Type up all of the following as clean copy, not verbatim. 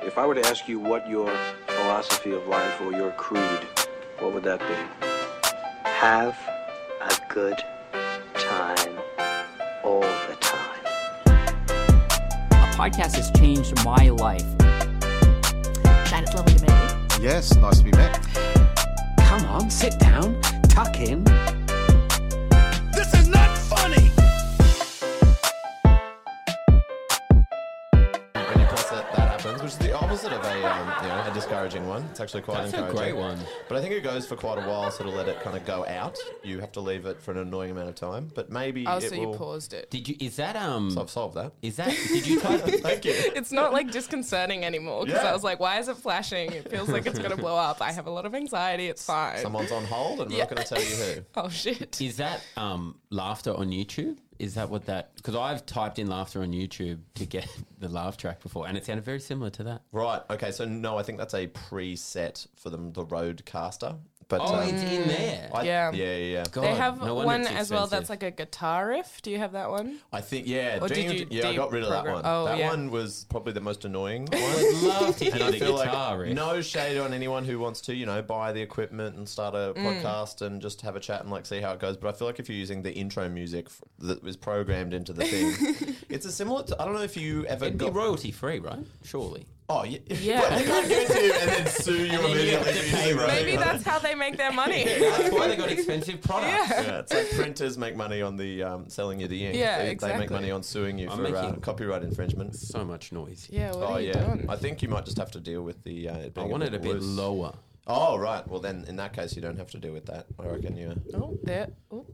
If I were to ask you what your philosophy of life or your creed, what would that be? Have a good time all the time. A podcast has changed my life. Chad, it's lovely to meet you. Yes, nice to be met. Come on, sit down, tuck in. This is not funny! When you press it, that happens, which is the opposite of a discouraging one. It's actually quite That's encouraging. a great one. But I think it goes for quite a while, so to let it kind of go out. You have to leave it for an annoying amount of time, but maybe Oh, it so will... you paused it. Did you? Is that So I've solved that. Is that? Did you type? Thank you. It's not like disconcerting anymore because Yeah. I was like, why is it flashing? It feels like it's going to blow up. I have a lot of anxiety. It's fine. Someone's on hold, and I'm not going to tell you who. Oh, shit. Is that laughter on YouTube? Is that what that? Because I've typed in laughter on YouTube to get the laugh track before, and it sounded very similar to that. Right. Okay. So no, I think that's a preset for them, the Rodecaster. But Oh, it's in there. Yeah. yeah. God, They have no wonder one it's as well that's expensive. like a guitar riff. Do you have that one? I think Or did you I got rid of that deprogram? one. Oh, that yeah. one was probably the most annoying I one. would love to And hear I the feel guitar like riff. no shade on anyone who wants to, buy the equipment and start a podcast and just have a chat and see how it goes. But I feel like if you're using the intro music that was programmed into the thing, it's a similar to, I don't know if you ever It'd be got... royalty free, right? Surely. Oh, yeah. Yeah. What, they can't give it to you and then sue you then you immediately. have to for pay using royalty. Maybe that's how they make their money. That's why they got expensive products. Yeah, it's like printers make money on the selling you the ink. Yeah, They make exactly. money on suing you I'm for making- copyright infringement. So much noise. Yeah, what Oh are you yeah, doing? I think you might just have to deal with the. It I being want it a bit loose. lower. Oh right, well then in that case you don't have to deal with that. I reckon you. Oh, there. Oh.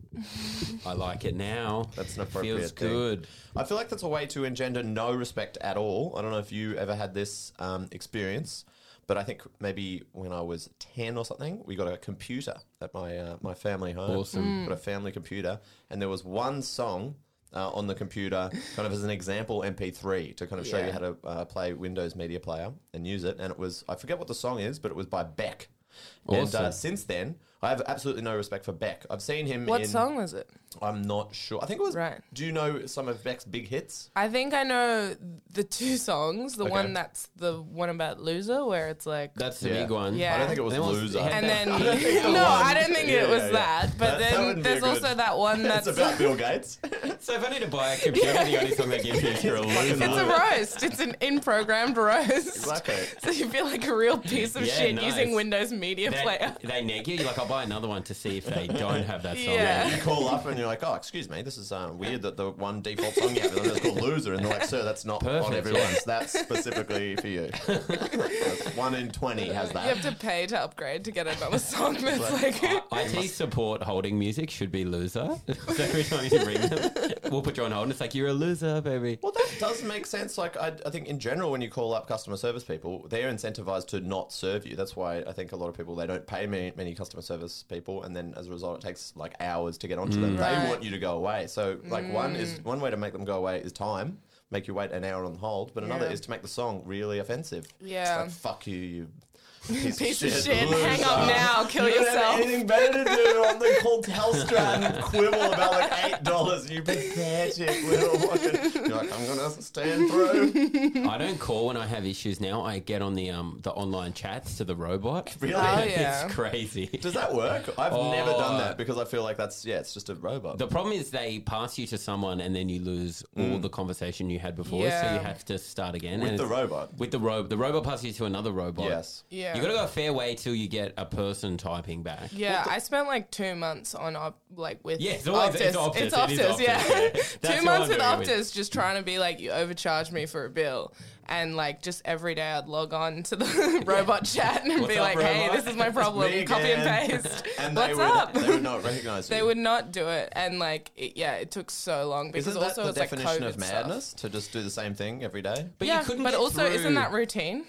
I like it now. That's an appropriate Feels thing. good. I feel like that's a way to engender no respect at all. I don't know if you ever had this experience, but I think maybe when I was 10 or something, we got a computer at my family home. Awesome. Got a family computer, and there was one song on the computer, kind of as an example MP3 to kind of show you Yeah. how to play Windows Media Player and use it. And it was, I forget what the song is, but it was by Beck. Awesome. And since then, I have absolutely no respect for Beck. I've seen him What in... song was it? I'm not sure. I think it was... Right. Do you know some of Beck's big hits? I think I know the two songs. The Okay. one that's the one about Loser, where it's like... That's the Yeah. big one. Yeah. I don't think it was Then Loser. and then... I don't think the no, one- I don't think Yeah, it was yeah. that. But That then wouldn't be there's a also good- that one that's... It's about Bill Gates. So if I need to buy a computer, the only song they give me is "You're a Loser." It's a roast. It's an in-programmed roast. Exactly. So you feel like a real piece of Yeah, shit nice. using Windows Media Player. They neg you. You're like, I'll buy another one to see if they don't have that song. Yeah. You call up and you're like, oh, excuse me, this is weird that the one default song you have is called Loser. And they're like, sir, that's not Perfect, on everyone's. yeah. That's specifically for you. That's 1 in 20 has that. You have to pay to upgrade to get another song that's like... IT support holding music should be "Loser." So every time you ring them, we'll put you on hold and it's like, "You're a loser, baby." Well, that does make sense. Like, I think in general, when you call up customer service people, they're incentivized to not serve you. That's why I think a lot of people, they don't pay many customer service people. And then as a result, it takes like hours to get onto them. Right. They want you to go away. So like one way to make them go away is time. Make you wait an hour on hold. But another Yeah. is to make the song really offensive. Yeah. It's like, fuck you Piece of shit. loser. Hang up now. Kill You don't yourself. have anything better to do on the call Telstra and quibble about like $8. You pathetic little fucking... You're like, I'm gonna stand through. I don't call when I have issues now. I get on the online chats to the robot. Really? Oh, yeah. It's crazy. Does that work? I've never done that because I feel like it's just a robot. The problem is they pass you to someone and then you lose all the conversation you had before, so Yeah. you have to start again. With And the it's- robot? With the robot passes you to another robot. Yes. Yeah. You got to go a fair way till you get a person typing back. Yeah, I spent like 2 months on with Yeah, it's always- it's Optus. It's It is Optus, Optus, yeah. yeah. That's 2 who months I'm with doing it with. Optus, just trying to be like, you overcharged me for a bill, and like just every day I'd log on to the robot chat and What's be up, like, hey, robot? this is my problem, Me copy and again. paste. And What's they up? They would not recognize you. They would not do it, and like, it took so long because Isn't that also the it's like definition COVID of madness? To just do the same thing every day? But yeah, you couldn't but get also through. isn't that routine?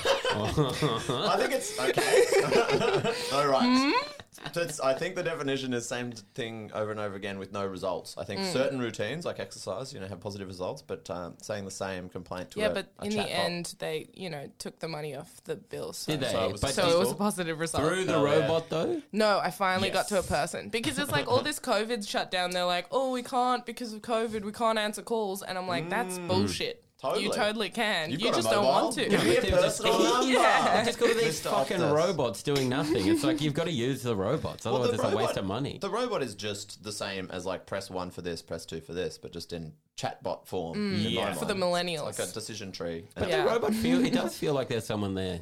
I think it's okay. All right. I think the definition is same thing over and over again with no results. I think certain routines, like exercise, have positive results, but saying the same complaint to Yeah, a but a in the chatbot. end, they took the money off the bill. So, Did they? So it was But so it was a positive result. through the Oh, yeah. robot though? No, I finally got Yes. to a person because it's like all this COVID shut down. They're like, oh, we can't because of COVID. We can't answer calls. And I'm like, that's bullshit. Totally. You totally can. You've You got a just don't mobile. want to. Give me a personal number. Yeah. Just got all these Mr. fucking Optus. robots doing nothing. It's like you've got to use the robots, Well, otherwise the it's a waste of money. The robot is just the same as like press 1 for this, press 2 for this, but just in chatbot form. in Yeah. my For the mind. millennials. It's like a decision tree. But Yeah. the robot it does feel like there's someone there.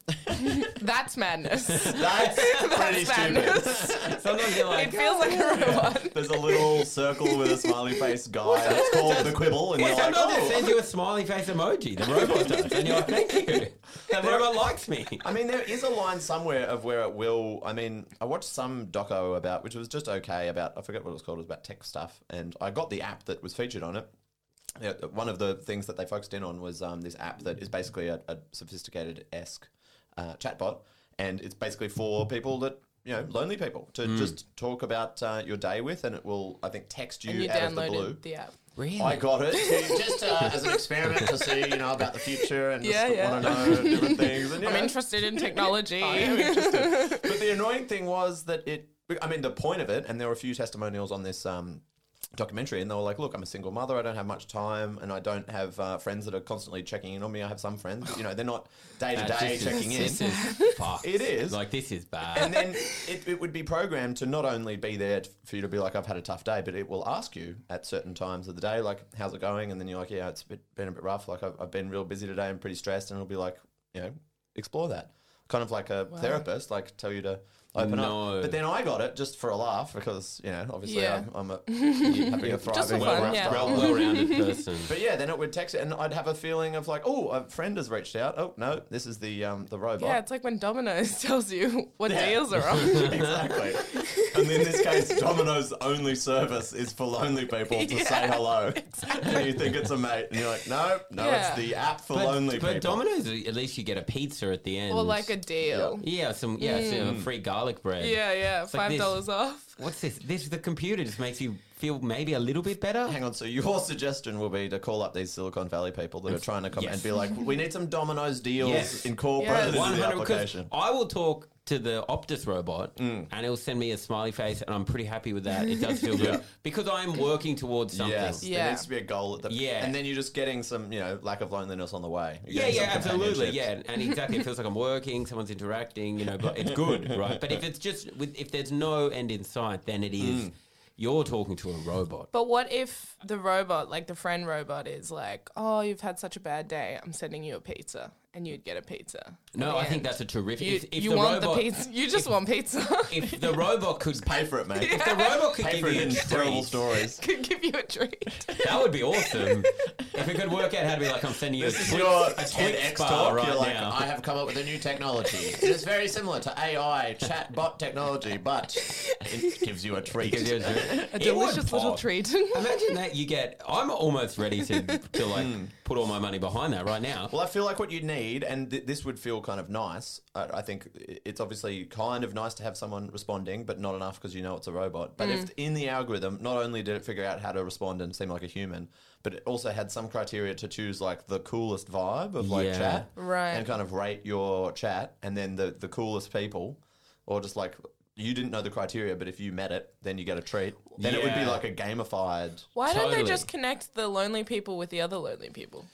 That's madness. That's pretty stupid. madness. Sometimes you're like, It feels like a robot. There's a little circle with a smiley face guy. It's called the Quibble, and yeah, you're like, sometimes it oh. sends you a smiley face emoji. The robot does, and you're like, thank you. The robot likes me. I mean, there is a line somewhere of where it will. I mean, I watched some doco about, which was just okay about. I forget what it was called. It was about tech stuff, and I got the app that was featured on it. Yeah, one of the things that they focused in on was this app that is basically a sophisticated-esque chatbot, and it's basically for people that, you know, lonely people to just talk about your day with, and it will, I think, text And you you out of the blue. downloaded the app. Really? I got it just as an experiment to see, you know, about the future and just Yeah. want to know different things. And, I'm interested in technology. I am interested. But the annoying thing was that the point of it, and there were a few testimonials on this documentary, and they were like, look, I'm a single mother, I don't have much time, and I don't have friends that are constantly checking in on me. I have some friends, but, you know, they're not day to day checking in. This is fucked. It is. Like, this is bad. And then it would be programmed to not only be there for you to be like, I've had a tough day, but it will ask you at certain times of the day, like, how's it going? And then you're like, yeah, it's been a bit rough. Like, I've been real busy today. I'm pretty stressed. And it'll be like, you know, explore that. Kind of like a therapist, like tell you to open up. But then I got it just for a laugh because, you know, obviously Yeah. I'm a thriving, Just for fun, yeah. Well-rounded person. But yeah, then it would text it, and I'd have a feeling of like, oh, a friend has reached out. Oh no, this is the robot. Yeah, it's like when Domino's tells you what deals are on. Exactly. And in this case, Domino's only service is for lonely people to say hello. Exactly. And you think it's a mate, and you're like, no, Yeah. it's the app for lonely people. But Domino's, at least you get a pizza at the end. Or like a deal. Yeah, some free garlic bread. Yeah, It's like $5 off. What's this? The computer just makes you feel maybe a little bit better. Hang on, so your suggestion will be to call up these Silicon Valley people that are trying to come Yes. and be like, we need some Domino's deals Yes. incorporated Yes. into the 100%, 'cause application. I will talk to the Optus robot and it'll send me a smiley face, and I'm pretty happy with that. It does feel good because I'm working towards something. Yes, Yeah. there needs to be a goal at the Yeah. and then you're just getting some, you know, lack of loneliness on the way. You're Yeah, getting yeah, some absolutely, companionship. yeah, and exactly. It feels like I'm working, someone's interacting, you know, but it's good, right? But if it's just if there's no end in sight, then it is you're talking to a robot. But what if the robot, like the friend robot, is like, oh, you've had such a bad day, I'm sending you a pizza, and you'd get a pizza. No, I think that's a terrific. If You the want robot, the pizza. You just want pizza. If the robot could Pay for it, mate. if the robot could Pay give for it you in a terrible treat, stories. Could give you a treat. that would be awesome. If it could work out how to be like, I'm sending you This a is Twix, your a Twix TEDx bar talk. right You're like, now. I have come up with a new technology. It's very similar to AI chatbot technology, but it gives you a treat. Gives you a treat. A It would delicious little pop. treat. Imagine that you get. I'm almost ready to like put all my money behind that right now. Well, I feel like what you need, and this would feel kind of nice. I think it's obviously kind of nice to have someone responding, but not enough because you know it's a robot. But if in the algorithm, not only did it figure out how to respond and seem like a human, but it also had some criteria to choose like the coolest vibe of like Yeah. chat, Right. and kind of rate your chat, and then the coolest people, or just like. You didn't know the criteria, but if you met it, then you get a treat. Then it would be Yeah. like a gamified. Why don't they Totally. just connect the lonely people with the other lonely people?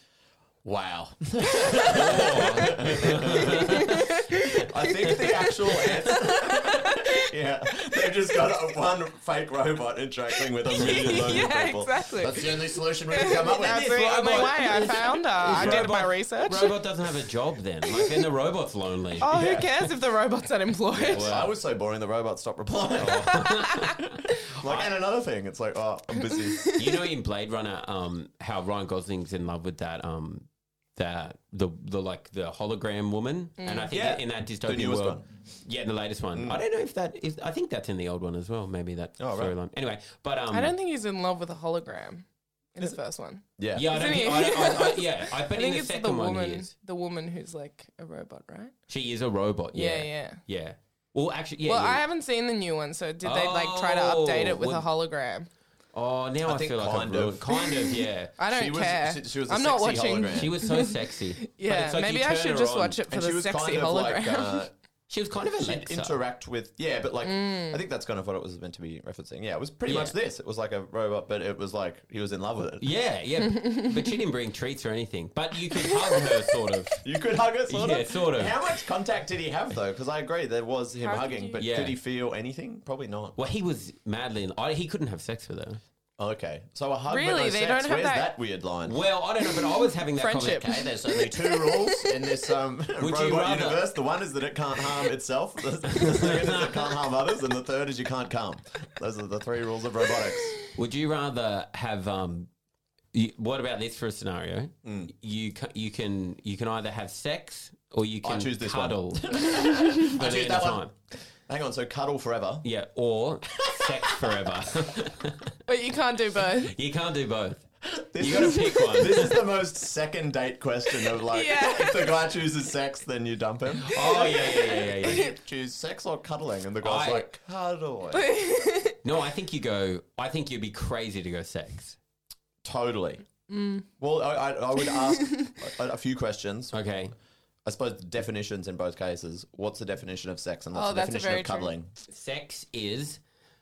Wow. I think the actual answer. Yeah, they've just got one fake robot interacting with a million lonely Yeah, people. exactly. That's the only solution we can come up with. That's the only way I found. I did my research. Robot doesn't have a job then. Like then the robot's lonely. Oh, who cares if the robot's unemployed? I was so boring, the robot stopped replying. Like, and another thing, it's like, oh, I'm busy. You know in Blade Runner, how Ryan Gosling's in love with that the hologram woman, and I think Yeah. in that The dystopian newest world, one. yeah, in the latest one. I don't know if that is. I think that's in the old one as well. Maybe that Oh, right. storyline. Anyway, but I don't think he's in love with a hologram in the first one. Yeah. Yeah, I don't Isn't think. he? I I bet in think the it's the second one he woman, is. the woman who's like a robot, right? She is a robot. Yeah, Yeah. yeah. Well, actually, yeah. Well, yeah. I haven't seen the new one, so did they like try to update it with well- a hologram? Oh, now I think feel like kind of. kind of, yeah. I don't She was- care. she was a I'm not sexy watching. hologram. She was so sexy. But Yeah, it's like maybe you I turn should her just on. watch it for And she the was sexy kind of hologram. like She was kind of she'd Alexa. interact with, but like, I think that's kind of what it was meant to be referencing. Yeah, it was pretty much this. It was like a robot, but it was like he was in love with it. Yeah, but she didn't bring treats or anything. But you could hug her, sort of. You could hug her, sort of? Yeah, sort of. How much contact did he have, though? Because I agree, there was him How did hugging, you- but Yeah. did he feel anything? Probably not. Well, he was madly he couldn't have sex with her. Okay, so a hug Really? but no They sex. don't have Where's that- that weird line? Well, I don't know, but I was having that Friendship. conversation. There's only 2 rules in this you robot rather- universe. The one is that it can't harm itself. The second is it can't harm others, and the third is you can't come. Those are the 3 rules of robotics. Would you rather have what about this for a scenario? You can either have sex or you can choose this one. cuddle. I choose that one. Hang on, so cuddle forever. Yeah, or sex forever. But you can't do both. You can't do both. This You gotta is- pick one. This is the most second date question of like, Yeah. if the guy chooses sex, then you dump him. Oh yeah. You choose sex or cuddling, and the guy's I- like, cuddling. No, I think you'd be crazy to go sex. Totally. Well, I would ask a few questions. Okay. I suppose definitions in both cases. What's the definition of sex and what's Oh, the that's definition very of true. cuddling? Sex is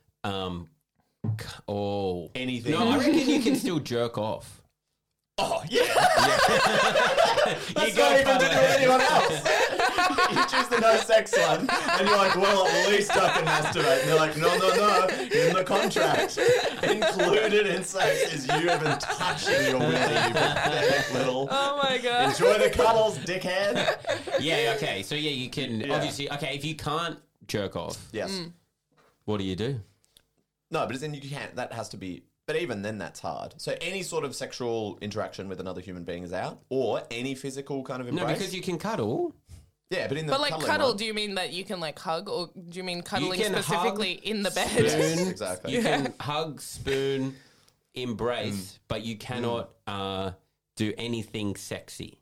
Anything. No, I reckon you can still jerk off. Oh, yeah. That's You go not even to do cuddle. with anyone else. You choose the no sex one, and you're like, well, at least I can masturbate. And they're like, no. In the contract, included in sex is you even touching your willy, you pathetic little. Oh my god. Enjoy the cuddles, dickhead. Yeah, okay. So yeah, you can obviously if you can't jerk off, Yes. what do you do? No, but as in you can't. That has to be. But even then, that's hard. So any sort of sexual interaction with another human being is out, or any physical kind of embrace. No, because you can cuddle. Yeah, but in the But like cuddling cuddle, one- do you mean that you can like hug, or do you mean cuddling can specifically hug, in the bed? Spoon, Exactly. You can hug, spoon, embrace, but you cannot do anything sexy.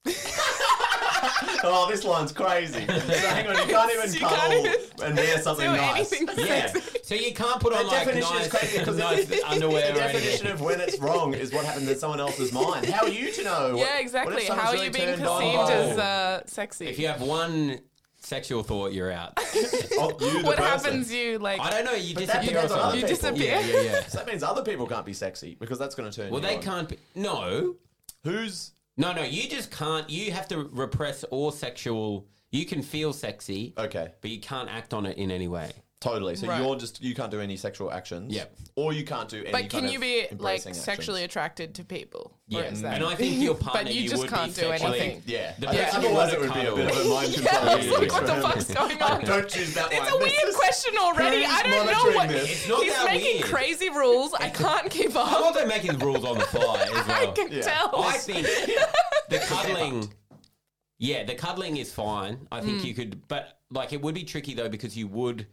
Oh, this line's crazy. So hang on, you can't even You cuddle can't even and wear something do nice. anything Yeah, sexy. so you can't put on The like definition is crazy because nice underwear the or definition anything. of when it's wrong is what happens in someone else's mind. How are you to know? Yeah, exactly. How are you being perceived as sexy? If you have one sexual thought, you're out. What happens? You like? I don't know. You But that disappear or depends on other something. You people. disappear. Yeah. So that means other people can't be sexy because that's going to turn Well, you they on. can't be. No. Who's... No, you just can't. You have to repress all sexual. You can feel sexy, Okay, but you can't act on it in any way. totally. So Right. you can't do any sexual actions. Yep. Or you can't do any But can kind you of be like embracing sexually actions. attracted to people? Or Yeah, is that- and I think your partner, But you just would can't be do sexually- anything. Yeah. The I think person you otherwise wanna it would be a cuddle. bit of a mind Yeah, control. it's like, what the fuck's going on? Don't choose that one. It's a weird question already. I don't know monitoring what. this? It's not He's that making weird. crazy rules. I can't keep I'm up. also making the rules on the fly as I well. can Yeah. tell. I think the cuddling. Yeah, the cuddling is fine. I think you could, but like it would be tricky though because you would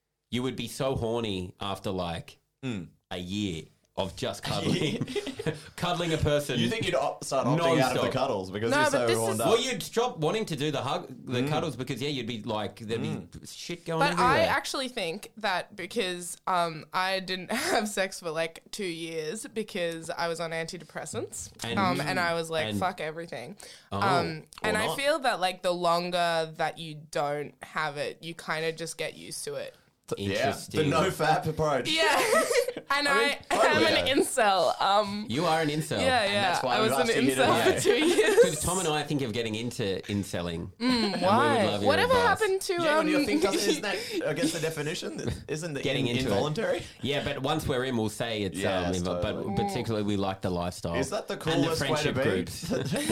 be so horny after like a year of just cuddling, cuddling a person. You think you'd start opting out of the Non-stop. cuddles because No, you're but so this horned is- up? Well, you'd stop wanting to do the cuddles because you'd be like there'd be shit going But everywhere. I actually think that because I didn't have sex for like 2 years because I was on antidepressants and I was like, and- fuck everything. Oh, And I not. feel that like the longer that you don't have it, you kind of just get used to it. Yeah, the Interesting. no-fap approach. Yeah. And I, totally, am an incel. You are an incel. Yeah. that's why I we've was an asked you here incel today. for 2 years. Because Tom and I think of getting into inselling. Why? love your Whatever advice. happened to Yeah, when you think isn't that against the definition? Isn't it Getting into it. involuntary? Yeah, but once we're in, we'll say it's Yes, but totally. particularly we like the lifestyle. Is that the and coolest the friendship way to be? groups?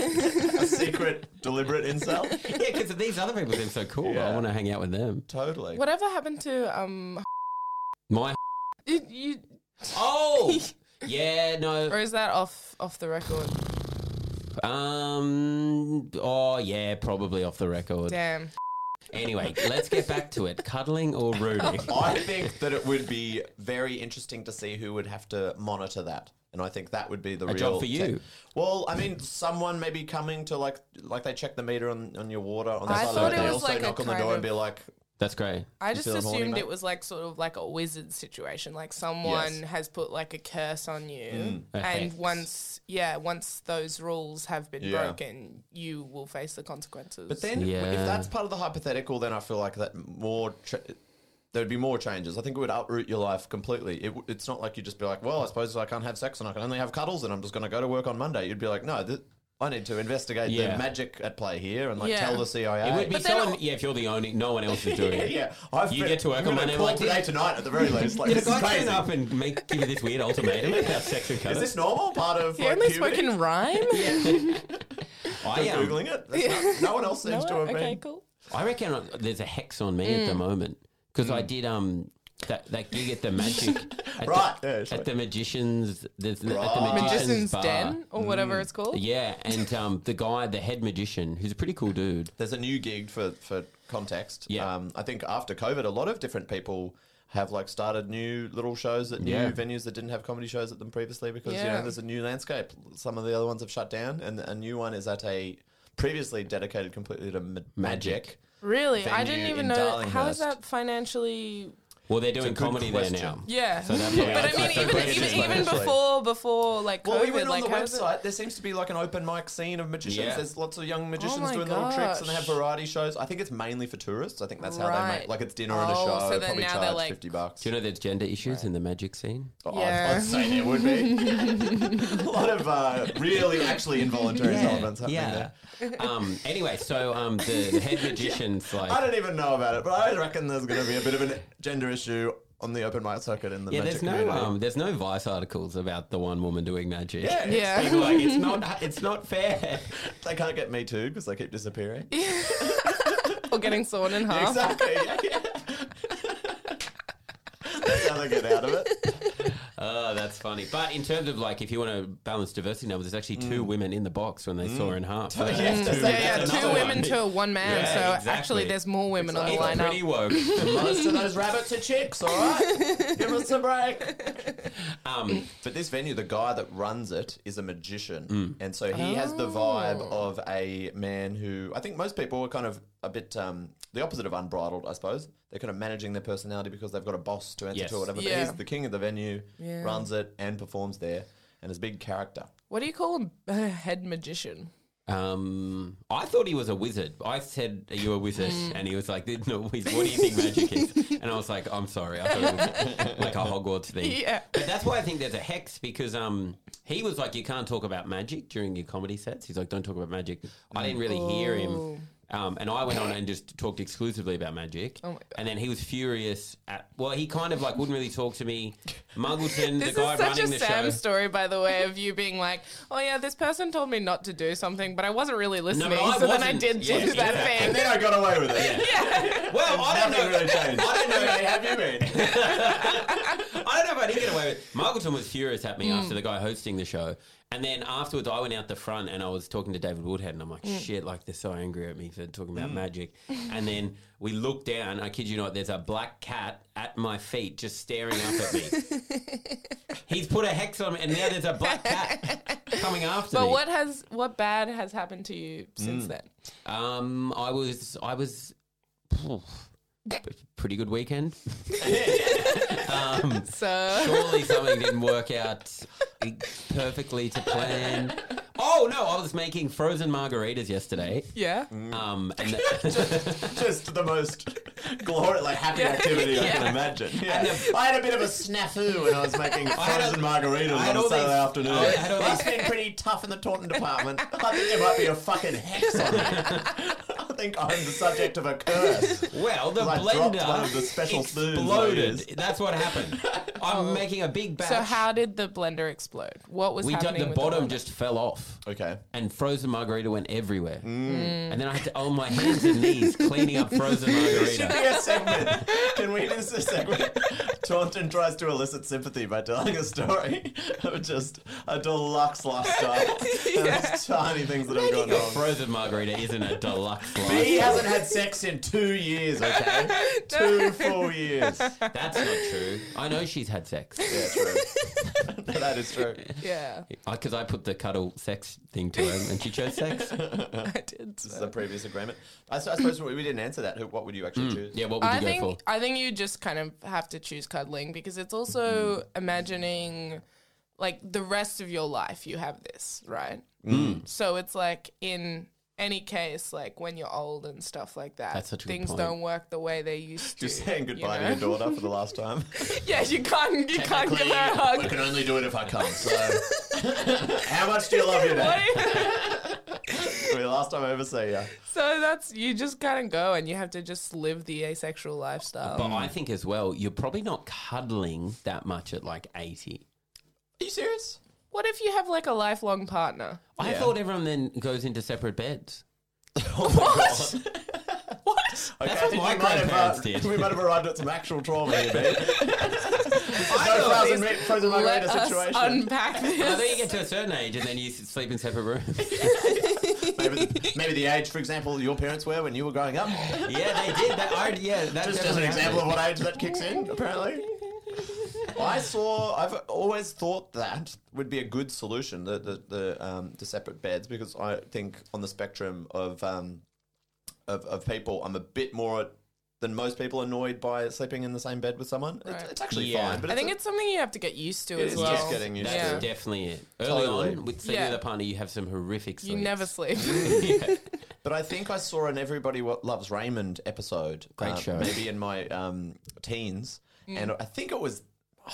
A secret, deliberate incel? Yeah, because these other people seem so cool. Yeah. I want to hang out with them. Totally. Whatever happened to My you oh yeah no or is that off the record? oh yeah probably off the record. Damn. Anyway, let's get back to it. Cuddling or rooting? I think that it would be very interesting to see who would have to monitor that. And I think that would be the real job for you. Well, I mean, someone maybe coming to like they check the meter on your water on the I side of thought the it They was also like a knock on the kind door and of- be like, That's great. I just feeling horny, assumed mate? it was like sort of like a wizard situation, like someone has put like a curse on you, A and hex. once those rules have been broken, you will face the consequences. But then, Yeah. if that's part of the hypothetical, then I feel like that there'd be more changes. I think it would uproot your life completely. It's not like you just be like, well, I suppose I can't have sex and I can only have cuddles and I'm just going to go to work on Monday. You'd be like, no, I need to investigate the magic at play here and tell the CIA. It would be But then if you're the only, no one else is doing it. You get to work I'm on gonna Monday. call Like, today tonight at the very least. Like, did a this is guy crazy. turn up and give you this weird ultimatum about sex and Is cuddles? this normal? Part of he like, only puberty? spoke in rhyme. I am. Googling it. That's no one else seems to have Okay, been. cool. I reckon there's a hex on me at the moment because I did that gig at the magic at the magicians at the Magician's bar. Den or whatever it's called. Yeah, and the head magician, who's a pretty cool dude. There's a new gig for context. Yeah. I think after COVID, a lot of different people have like started new little shows at new venues that didn't have comedy shows at them previously because there's a new landscape. Some of the other ones have shut down, and a new one is at a previously dedicated completely to magic. Really, I didn't venue even in know. How is Darlinghurst. that financially? Well, they're doing It's a good comedy question. there now. Yeah, So that but I probably mean, answers the question. even before like COVID, Well, even on like the how is it- website, there seems to be like an open mic scene of magicians. Yeah. There's lots of young magicians my doing little tricks, and they have gosh. variety shows. I think it's mainly for tourists. I think that's how they Right. make. Like it's dinner and a Oh, show. so then Probably now they're charge like- $50. Do you know there's gender issues in the magic scene? Yeah. I'd say there would be a lot of really actually involuntary elements happening there. Anyway, so the head magician's I like, don't even know about it, but I reckon there's going to be a bit of a gender issue on the open mic circuit in the magic community. there's no Vice articles about the one woman doing magic. Yeah. People are like, it's not fair. They can't get me too because they keep disappearing. or getting sawn in half. Exactly. Yeah. That's how they get out of it. Oh, that's funny. But in terms of like, if you want to balance diversity numbers, there's actually two women in the box when they saw her in half. So Yeah, That's two another women one. to one man. Yeah, so exactly. actually, there's more women on the It's pretty lineup. woke. Most of those rabbits are chicks, all right? Give us a break. But this venue, the guy that runs it is a magician. And so he has the vibe of a man who, I think most people are kind of a bit the opposite of unbridled, I suppose. They're kind of managing their personality because they've got a boss to answer Yes. to or whatever. Yeah. But he's the king of the venue, runs it and performs there, and is a big character. What do you call a head magician? I thought he was a wizard. I said, "Are you a wizard?" And he was like, "No, what do you think magic is?" And I was like, "I'm sorry, I thought it was like a Hogwarts thing." Yeah. But that's why I think there's a hex because he was like, "You can't talk about magic during your comedy sets." He's like, "Don't talk about magic." I didn't really hear him. And I went on and just talked exclusively about magic. Oh my God. And then he was furious at, well, he kind of like wouldn't really talk to me. Muggleton, This the guy is such running a the Sam show. story, by the way, of you being like, "Oh yeah, this person told me not to do something, but I wasn't really listening, but I so then I wasn't. did Yeah, do that exactly. thing." And then I got away with it. Well, I don't Nothing know. really changed. I don't know. Have you been? I don't know if I did get away with it. Muggleton was furious at me after the guy hosting the show. And then afterwards, I went out the front and I was talking to David Woodhead, and I'm like, shit, like they're so angry at me for talking about magic. And then we look down, I kid you not, there's a black cat at my feet just staring up at me. He's put a hex on me, and now there's a black cat coming after me. But what bad has happened to you since then? I was pretty good weekend. So Surely something didn't work out perfectly to plan. Oh no, I was making frozen margaritas yesterday. yeah, And Just the most glorious, like happy activity I can imagine. Yeah. I had a bit of a snafu when I was making frozen margaritas had on all a Saturday these- afternoon. I had all It's been pretty tough in the Taunton department. I think there might be a fucking hex on me. I think I'm the subject of a curse. well, the I dropped one blender of the special spoons exploded. that That's what happened. I'm making a big batch. so how did the blender explode? What was happening? the with bottom blender? just fell off. Okay. And frozen margarita went everywhere. And then I had to, on my hands and knees, cleaning up frozen margarita. Be a segment. Can we do this a segment? Taunton tries to elicit sympathy by telling a story of just a deluxe lifestyle. And those tiny things that have gone A wrong. frozen margarita isn't a deluxe He life. hasn't had sex in 2 years, okay? 2 full years. That's not true. I know she's had sex. Yeah, true. That is true. Yeah, Because I put the cuddle sex thing to her and she chose sex. I did. This is a previous agreement. I suppose we didn't answer that. What would you actually choose? Yeah, what would you go for? I think you just kind of have to choose cuddling because it's also imagining like the rest of your life you have this, right? So it's like in any case, like when you're old and stuff like that, That's such a good things point. don't work the way they used to. Just saying goodbye you to know? your daughter for the last time. Yeah, you can't give her a hug. We can only do it if I come. So, how much do you love your dad? The last time I ever see you. So that's you just kind of go and you have to just live the asexual lifestyle. But I think as well, you're probably not cuddling that much at like 80. Are you serious? What if you have like a lifelong partner? I thought everyone then goes into separate beds. What? What? Okay, That's I what think my we might have, grandparents did. We might have arrived at some actual trauma here, babe. I No frozen Let margarita us situation. unpack I think you this. get to a certain age and then you sleep in separate rooms. Maybe the age, for example, your parents were when you were growing up. Yeah, they did. That Just as an example of what age that kicks in, apparently. I've always thought that would be a good solution, the separate beds, because I think on the spectrum of people, I'm a bit more than most people annoyed by sleeping in the same bed with someone. Right. It's actually Yeah. fine, but I think it's something you have to get used to It as is well. just getting used That's to. definitely it. Early Totally. on, with sleeping Yeah. with a partner, you have some horrific sleeps. You never sleep. But I think I saw an Everybody Loves Raymond episode. Great show. Maybe in my teens. And I think it was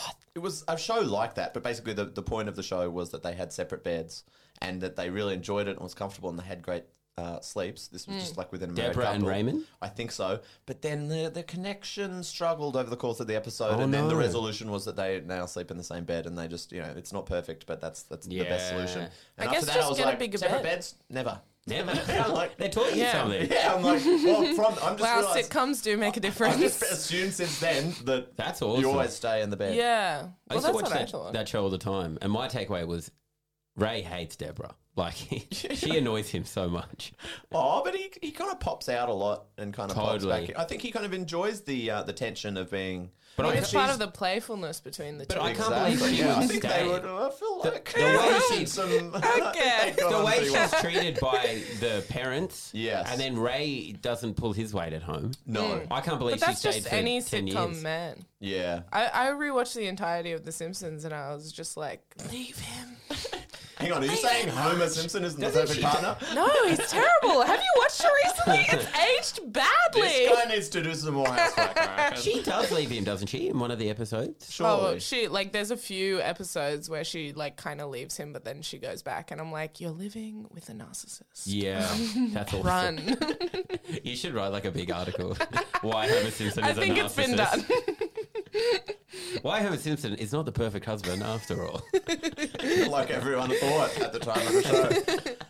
a show like that. But basically the point of the show was that they had separate beds and that they really enjoyed it and was comfortable and they had great sleeps. This was just like within a married Deborah and couple. Raymond? I think so. But then the connection struggled over the course of the episode. Oh, and then the no. resolution was that they now sleep in the same bed and they just, it's not perfect, but that's the best Yeah. solution. And I guess after that, just I was get a like, bigger separate bed. beds? Never. Never. I'm like, They taught you Yeah. something. yeah, I'm like, well, I'm just Wow, realised, sitcoms do make a I've just difference. assumed since then that That's awesome. you always stay in the bed. Yeah. I Well, used to that's watch what I thought. that show all the time, and my takeaway was Ray hates Deborah. Like, she annoys him so much. Oh, but he kind of pops out a lot and kind of pops Totally. back. I think he kind of enjoys the tension of being. But I think I- it's part of the playfulness between the two. But I can't believe she Yeah, I would think stay. they would. I feel like the way she- some. Okay. The way she's treated by the parents, Yes. and then Ray doesn't pull his weight at home. No. I can't believe But that's she stayed just for any 10 sitcom years. man. Yeah. I rewatched the entirety of The Simpsons and I was just like, leave him. Hang on, are you saying Homer Simpson isn't the perfect partner? No, he's terrible. Have you watched her recently? It's aged badly. This guy needs to do some more housework. She does leave him, doesn't she, in one of the episodes? Surely. Oh, she there's a few episodes where she kind of leaves him, but then she goes back, and I'm like, you're living with a narcissist. Yeah, that's awesome. Run. You should write like a big article. Why Homer Simpson I is think a it's been narcissist. done. Why Homer Simpson is not the perfect husband after all. Like everyone thought at the time of the show.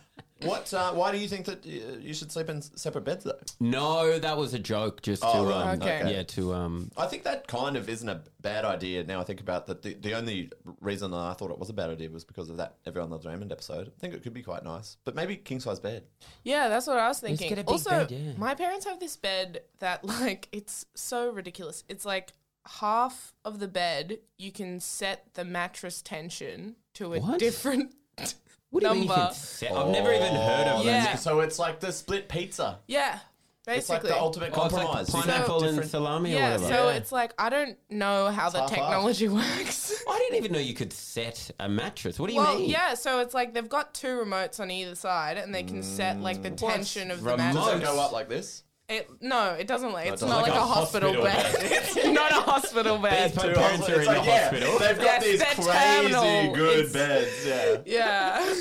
Why do you think that you should sleep in separate beds though? No, that was a joke. Just Oh, to right, okay. yeah, to I think that kind of isn't a bad idea. Now I think about that. The only reason that I thought it was a bad idea was because of that Everyone Loves Raymond episode. I think it could be quite nice, but maybe king size bed. Yeah, that's what I was thinking. get a big Also, bed, yeah. my parents have this bed that it's so ridiculous. It's like half of the bed you can set the mattress tension to a What? different what do you mean you number. can set? I've never even heard of Yeah. that. So it's like the split pizza. Yeah, It's like basically. the ultimate Oh, it's like compromise. You pineapple have and different- salami or yeah, whatever. so Yeah. it's like I don't know how the half-half. technology works. I didn't even know you could set a mattress. What do you Well, mean? yeah, so it's like they've got two remotes on either side, and they can set like the tension of the Remote? Does mattress. it go up like this? No, it doesn't. It's doesn't. not Like like a a hospital hospital bed. It's not a hospital bed. These parents are in the hospital. They've got Yes, these they're crazy terminal. good It's- beds. Yeah. Yeah.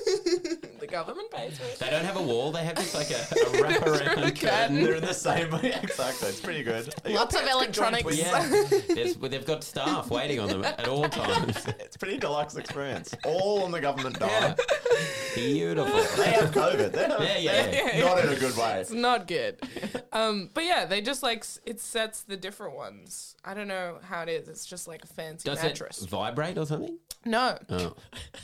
The government pays for it. They don't have a wall. They have just like a wraparound curtain. They're in the same way. Exactly. It's pretty good. Lots of electronics. Yeah, they've got staff waiting on them at all times. It's a pretty deluxe experience. All on the government dime. Beautiful. They have COVID. Yeah. Not in a good way. It's not good. But yeah, they just it sets the different ones. I don't know how it is. It's just like a fancy Does mattress. it vibrate or something? No. Oh.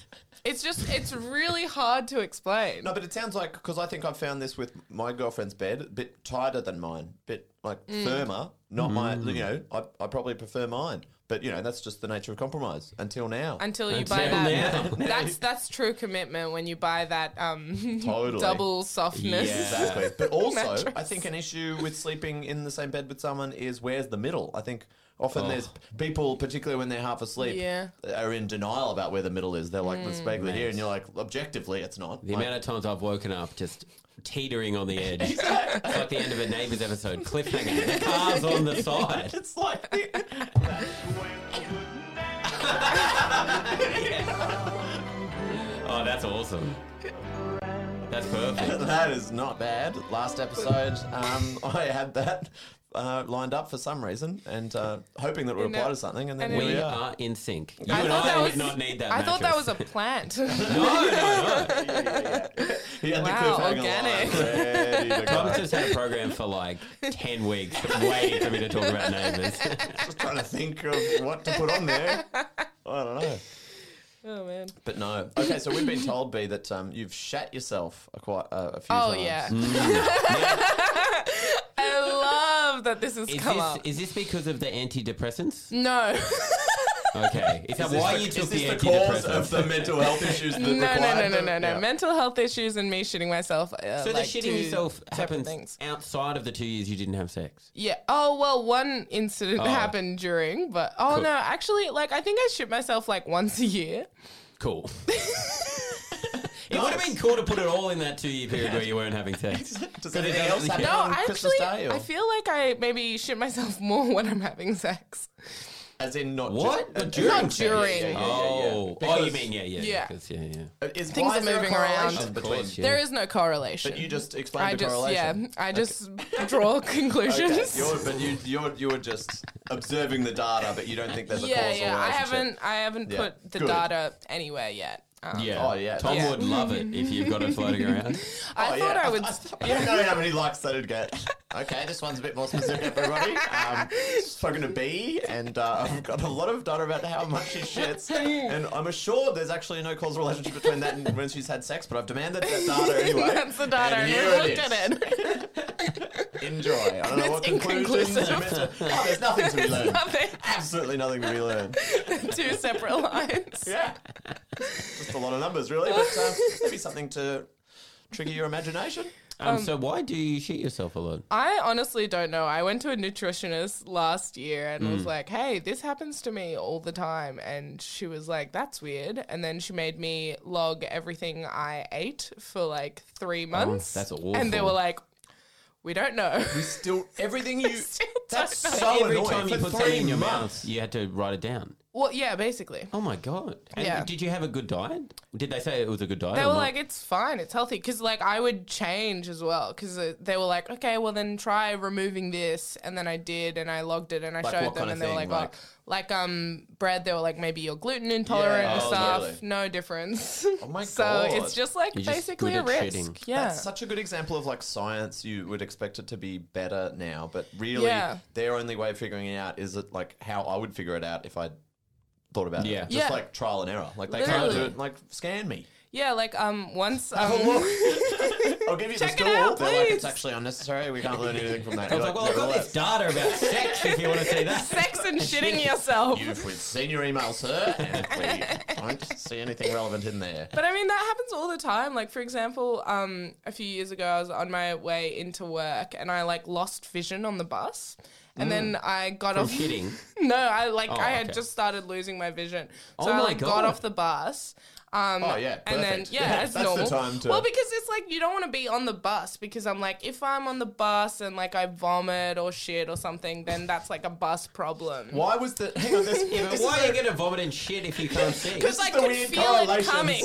It's really hard to explain. No, but it sounds like, because I think I've found this with my girlfriend's bed, a bit tighter than mine, a bit like firmer. Not my, I probably prefer mine. But, you know, that's just the nature of compromise until now. Until you Until buy that. now. That's true commitment when you buy that Totally. double softness. Yeah. Exactly. But also, Mattress. I think an issue with sleeping in the same bed with someone is where's the middle. I think often there's people, particularly when they're half asleep, Yeah. are in denial about where the middle is. They're like, it's vaguely here. And you're like, objectively, it's not. The Like, amount of times I've woken up just teetering on the edge. It's like the end of a Neighbours episode. Cliffhanger. The car's on the side. it's like... Oh, that's awesome. That's perfect. That is not bad. Last episode, I had that lined up for some reason and hoping that it would And apply now- to something. And then and here We we are. are in sync. You I and thought that I was- did not need that I thought that was mattress. a plant. No. He had Wow, the cliffhanger organic. line ready to Tom's go. just had a program for like 10 weeks waiting for me to talk about Neighbours. Just trying to think of what to put on there. I don't know. Oh man. But no. Okay, so we've been told, B, that you've shat yourself quite a few Oh times. yeah. Mm. I love that this has Is come up. this because of the antidepressants? No. Okay. Is that why you Is took this the the cause of antidepressants? the mental health issues that No. required them? No. Mental health issues and me shitting myself. So like the shitting two yourself separate happens things. outside of the 2 years you didn't have sex. Yeah. Oh well, one incident Oh. happened during, but Cool. no, actually, like I think I shit myself like once a year. Cool. It would have been cool to put it all in that 2 year period where you weren't having sex. Does anything else happen No, on Christmas actually, Day? Or? I feel like I maybe shit myself more when I'm having sex. As in not What? Just, But during Not sex? during. Oh, Because- you mean yeah. Yeah. 'cause, yeah. Is, Things why are is there a moving around. correlation Of between? course, yeah. There is no correlation. But you just I explained the just correlation. I just draw conclusions. Okay, you're just observing the data, but you don't think there's a causal Yeah. relationship. I haven't Yeah. put the Good. data anywhere yet. Yeah. Oh, yeah. Tom Yeah. would love it if you've got it floating around. I thought I would. I don't know how many likes that'd get. Okay, this one's a bit more specific, everybody. Spoken to B, and I've got a lot of data about how much she shits, and I'm assured there's actually no causal relationship between that and when she's had sex, but I've demanded that data anyway. That's the data, and here we it looked is. at it. Enjoy. I don't know what It's conclusions inconclusive. you're meant to... Oh, there's nothing to be learned. Nothing. Absolutely nothing to be learned. Two separate lines. Yeah. Just a lot of numbers, really, but maybe something to trigger your imagination. So why do you shit yourself a lot? I honestly don't know. I went to a nutritionist last year and was like, hey, this happens to me all the time. And she was like, that's weird. And then she made me log everything I ate for like 3 months. that's And they awful. were like, we don't know. Still, everything you... Still That's don't know. so Every annoying. time you For put something 3 in your months. mouth, you had to write it down. Well, yeah, basically. Oh my god! And Yeah. did you have a good diet? Did they say it was a good diet? They or were not? like, it's fine, it's healthy. Because, like, I would change as well. Because they were like, okay, well, then try removing this. And then I did, and I logged it, and I Like showed what them, kind and of they were thing? like, bread. They were like, maybe you're gluten intolerant Yeah. and Oh, stuff. really? No difference. Oh my So God. it's just like You're just basically good a at risk. shitting. Yeah. That's such a good example of like science. You would expect it to be better now, but really, Yeah. their only way of figuring it out is it like how I would figure it out if I thought about Yeah. it. Just Yeah. like trial and error. Like they can't do Literally. it. Like scan me. Yeah, like once I'll give you Check the it stool. out, They're like, please. it's actually unnecessary. We can't learn anything from that. I was You're like, well, I've got this data about sex. If you want to see that, sex and shitting yourself. We've seen your email, sir, and we don't see anything relevant in there. But I mean, that happens all the time. Like, for example, a few years ago, I was on my way into work and I like lost vision on the bus. And then I got from off. shitting. No, I had okay. just started losing my vision. So Oh I my like got God. off the bus. Oh yeah, And then, perfect. yeah, it's that's normal. the time to. Well, because it's like you don't want to be on the bus because I'm like, if I'm on the bus and like I vomit or shit or something, then that's like a bus problem. Why was the? Hang on, this. Yeah, but this why is are you a- going to vomit and shit if you can't see? Because This I is the could weird feel it correlations. coming.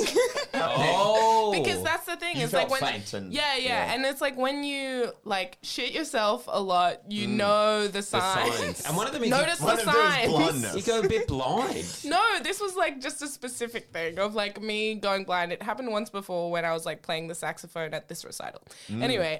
Oh, Because that's the thing. You It's like felt when faint and- yeah, yeah. and it's like when you like shit yourself a lot, you know the the signs. signs. And one of them is Notice One the of them is signs. blindness. you go a bit blind. No, this was like just a specific thing of like me going blind. It happened once before when I was like playing the saxophone at this recital. Anyway,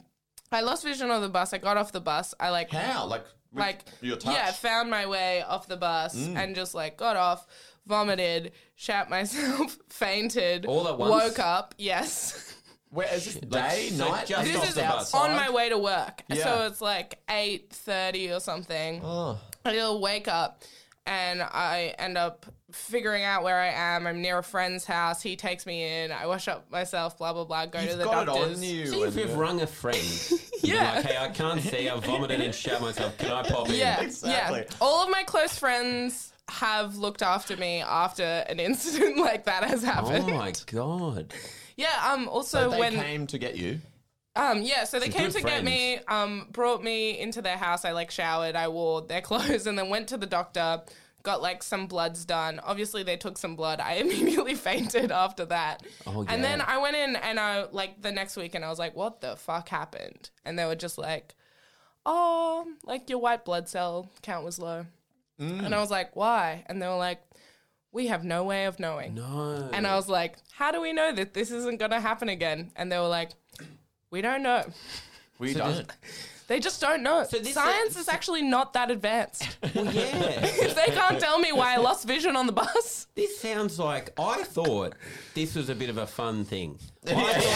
I lost vision on the bus. I got off the bus. I like How? Like with like your touch? yeah, found my way off the bus and just like got off, vomited, shat myself, fainted, All at once? woke up. Yes. Where is this? Like, Day, so night? just This off is the bus. on my way to work. Yeah. So it's like 8:30 or something. Oh. I'll wake up and I end up figuring out where I am. I'm near a friend's house. He takes me in. I wash up myself, blah, blah, blah, go to the got doctor's. it on you. See if you've rung a friend. Yeah. Like, hey, I can't see. I've vomited and shat myself. Can I pop in? Yeah, Exactly. yeah. All of my close friends have looked after me after an incident like that has happened. Oh my God. Yeah, also So they when... came to get you. Yeah, so they Some came good to get me, brought me into their house. I like showered, I wore their clothes, and then went to the doctor, got like some bloods done. Obviously, they took some blood. I immediately fainted after that. Oh, yeah. And then I went in and I like the next week and I was like, what the fuck happened? And they were just like, oh, like your white blood cell count was low. And I was like, why? And they were like, we have no way of knowing. No. And I was like, how do we know that this isn't going to happen again? And they were like, we don't know. We So don't. They just don't know. So this Science is actually not that advanced. Well, yeah. If they can't tell me why I lost vision on the bus. This sounds like I thought this was a bit of a fun thing. This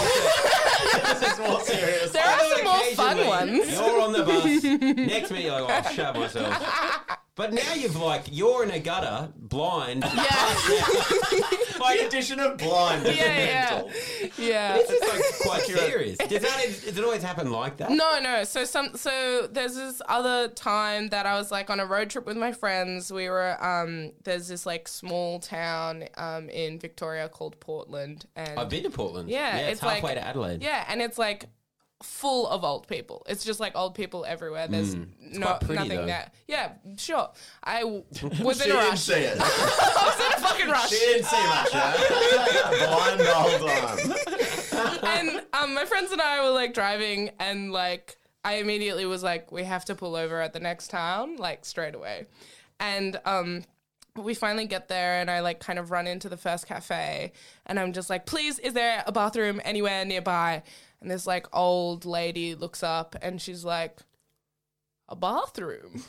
is more serious. There are some more fun Occasionally, ones. You're on the bus. Next minute, you're like, oh, I've shut myself. But now you're in a gutter, blind. Yeah. By addition of blind and Yeah, mental. Yeah. This is like quite serious. Does it always happen like that? No. So there's this other time that I was like on a road trip with my friends. We were there's this like small town in Victoria called Portland, and I've been to Portland. Yeah, it's it's halfway like- to Adelaide. yeah, and it's like full of old people. It's just like old people everywhere. There's quite pretty, nothing though. there. Yeah, sure. I was She in a didn't rush. see it. I was in a fucking rush. She didn't see much, yeah? Blind the whole time. And my friends and I were like driving, and like I immediately was like, we have to pull over at the next town, like straight away. And we finally get there, and I like kind of run into the first cafe, and I'm just like, please, is there a bathroom anywhere nearby? And this like old lady looks up and she's like, a bathroom?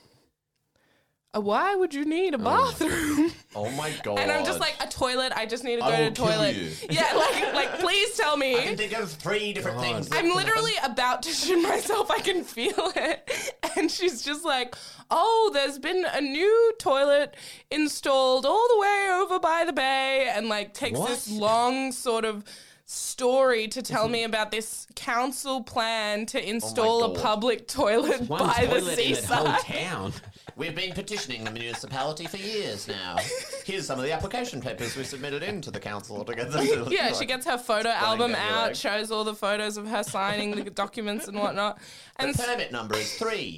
Why would you need a bathroom? Oh my God. And I'm just like, a toilet. I just need to go I to will the kill toilet. you. Yeah, like please tell me. I can think of 3 different things. I'm literally about to shit myself. I can feel it. And she's just like, oh, there's been a new toilet installed all the way over by the bay, and like takes What? this long sort of story to tell me about this council plan to install a God. public toilet One by the toilet in the whole seaside. town. We've been petitioning the municipality for years now. Here's some of the application papers we submitted into the council to get them to Yeah, she gets her photo album down your out, leg. shows all the photos of her signing the documents and whatnot. And The permit number is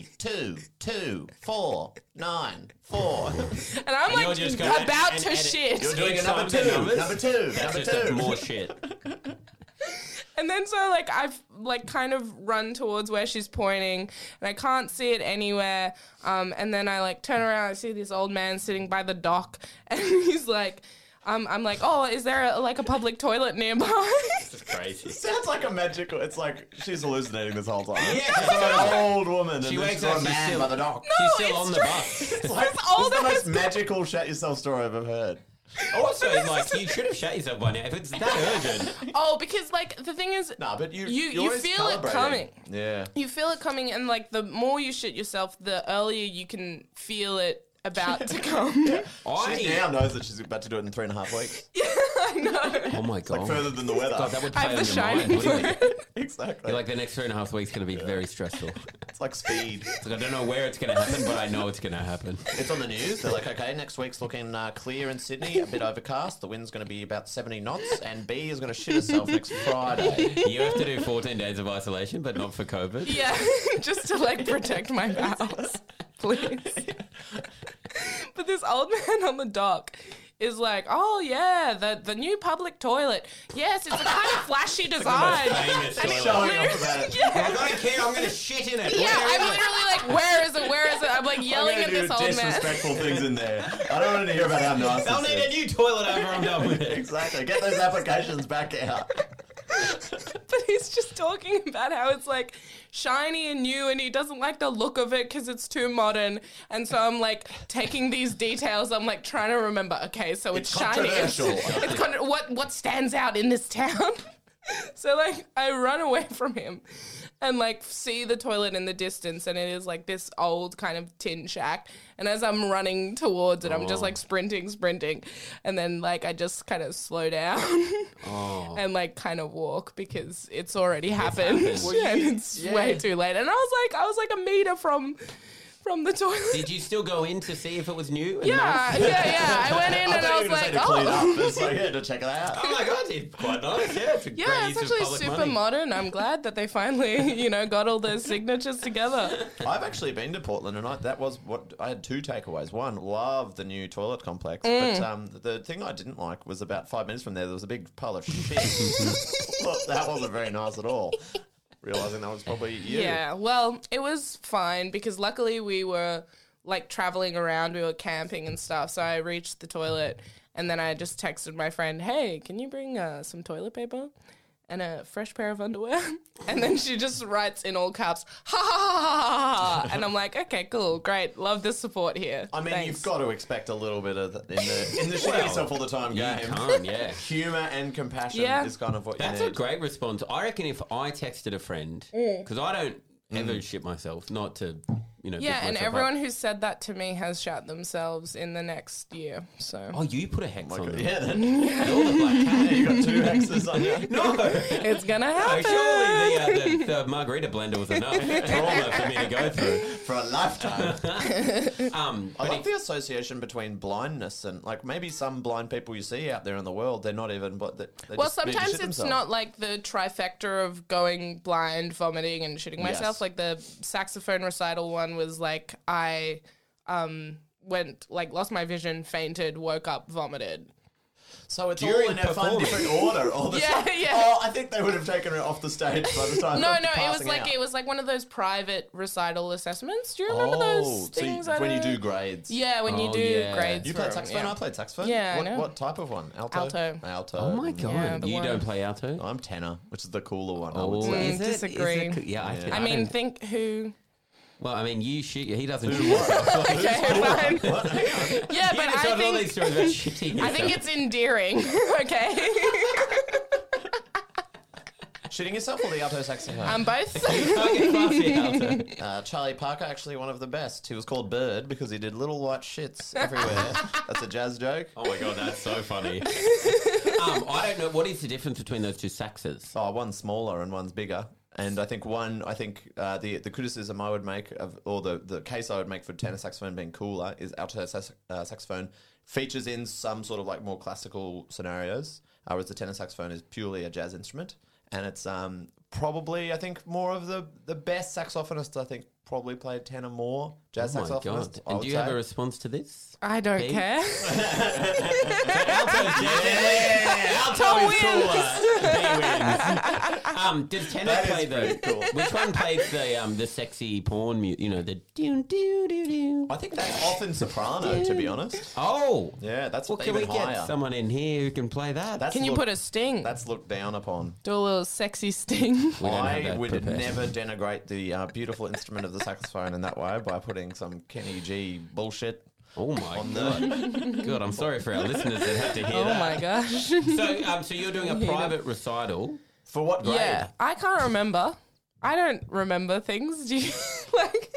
32249 4. and I'm you're like just going, about and to shit. You're doing a number Some 2. numbers. Number 2. That's Number just 2. more shit. And then so like I've like kind of run towards where she's pointing, and I can't see it anywhere. And then I like turn around, I see this old man sitting by the dock, and he's like, I'm like, oh, is there like a public toilet nearby? It's crazy. Sounds like a magical. It's like she's hallucinating this whole time. Yeah. It's an old woman. She and wakes this up, is a she's man still- by the dock. She's still it's on the true. bus. It's like, It's all this is the that most has- magical shat yourself story I've ever heard. Also, like, you should have shat yourself by now. If it's that urgent. Oh, because like the thing is, Nah, but you You always feel it calibrating. coming. Yeah. you feel it coming, and like the more you shit yourself, the earlier you can feel it about to come. She now knows that she's about to do it in 3.5 weeks. I know. Oh my God. Like further than the weather. God, that would I play have on the your mind, shining wouldn't it? for it. Exactly. You're like, the next 3.5 weeks going to be very stressful. It's like speed. It's like, I don't know where it's going to happen, but I know it's going to happen. It's on the news. They're like, okay, next week's looking clear in Sydney, a bit overcast. The wind's going to be about 70 knots, and B is going to shit herself next Friday. You have to do 14 days of isolation, but not for COVID. Yeah, just to like protect my bowels, please. But this old man on the dock is like, oh yeah, the new public toilet. Yes, it's a kind of flashy design. Famous And toilet. Showing off about it. Yeah. I don't care, I'm going to shit in it. Yeah, Where I'm is it? literally like, where is it? Where is it? I'm like yelling I'm at gonna this do old man. disrespectful things in there. I don't want to hear about how nice They'll this need a is. new toilet after I'm done with it. Exactly. Get those applications back out. But he's just talking about how it's like shiny and new, and he doesn't like the look of it because it's too modern. And so I'm like taking these details. I'm like trying to remember. Okay, so it's shiny. controversial. What stands out in this town? So, like, I run away from him and, like, see the toilet in the distance, and it is, like, this old kind of tin shack. And as I'm running towards it, I'm just, like, sprinting. And then, like, I just kind of slow down and, like, kind of walk because it's already happened. And it's way too late. And I was like a meter from the toilet. Did you still go in to see if it was new? And Yeah. I went in and I was like, It's like, yeah, to check it out. Oh my God, it's quite nice. Yeah, it's a great yeah, use it's of actually public super money. modern. I'm glad that they finally, got all those signatures together. I've actually been to Portland, and that was what I had two takeaways. One, love the new toilet complex, but the thing I didn't like was about 5 minutes from there was a big pile of shit. Well, that wasn't very nice at all. Realizing that was probably you. Yeah, well, it was fine because luckily we were like traveling around, we were camping and stuff. So I reached the toilet and then I just texted my friend, "Hey, can you bring some toilet paper and a fresh pair of underwear?" And then she just writes in all caps, "Ha ha ha ha ha." And I'm like, okay, cool, great, love the support here. I mean, Thanks. you've got to expect a little bit of in the shitting yourself all the time You game. can't, yeah. Humor and compassion Yeah. is kind of what you That's need. a great response. I reckon if I texted a friend, because I don't ever shit myself, not to, Yeah, pick and myself everyone up. who's said that to me has shot themselves in the next year. So Oh, you put a hex on them. Yeah, then You're the black cat. you got two X's on you. No. it's gonna No, happen. surely the margarita blender was enough trauma for me to go through. For a lifetime. I But like the association between blindness and, like, maybe some blind people you see out there in the world, they're not even, but they Well, just shit sometimes it's themselves. not like the trifecta of going blind, vomiting, and shitting myself. Yes. Like the saxophone recital one was like I went like lost my vision, fainted, woke up, vomited. So it's During all in a fun performance. different order all the Yeah, time. yeah. Oh, I think they would have taken her off the stage by the time. No, of it was passing like out. it was like one of those private recital assessments. Do you remember those so things? when you do grades. Yeah, when you Oh, do yeah. grades. You for played them, saxophone? yeah. I played saxophone. Yeah, I what, know. what type of one? Alto. Alto. Alto. Oh my God. Yeah, the you one. don't play alto? I'm tenor, which is the cooler one. I Oh, would say. is it? disagree. Is it? Yeah, I mean, don't- think who? well, I mean, you shoot. He doesn't shoot himself. Okay, fine. What? Hang on. Yeah, but You just I told all these think stories about shitting I think yourself. it's endearing. Okay, Shitting yourself or the alto saxophone? both. Can't get past the alto. Charlie Parker, actually one of the best. He was called Bird because he did little white shits everywhere. That's a jazz joke. Oh my God, that's so funny. I don't know. What is the difference between those two saxes? Oh, one's smaller and one's bigger. And I think the criticism I would make or the case I would make for tenor saxophone being cooler is alto saxophone features in some sort of like more classical scenarios, whereas the tenor saxophone is purely a jazz instrument. And it's probably, I think, more of the best saxophonists, I think, probably played tenor more. Jazz Oh my saxophonists, God. I And would do you say. have a response to this? I don't Pete? care. Alto is cooler. B wins. Does tenor That is play pretty the? cool. Which one plays the sexy porn music? You know, the do do do do. I think that's often soprano, to be honest. Oh, Yeah, that's well, can even we get higher. someone in here who can play that? That's Can you looked- put a sting? That's looked down upon. Do a little sexy sting. We don't have I that would prepared. never denigrate the beautiful instrument of the saxophone in that way by putting some Kenny G bullshit Oh my on God. the. God, I'm sorry for our listeners that had to hear Oh that. my gosh. So you're doing a private recital. For what grade? Yeah, I can't remember. I don't remember things. Do you like?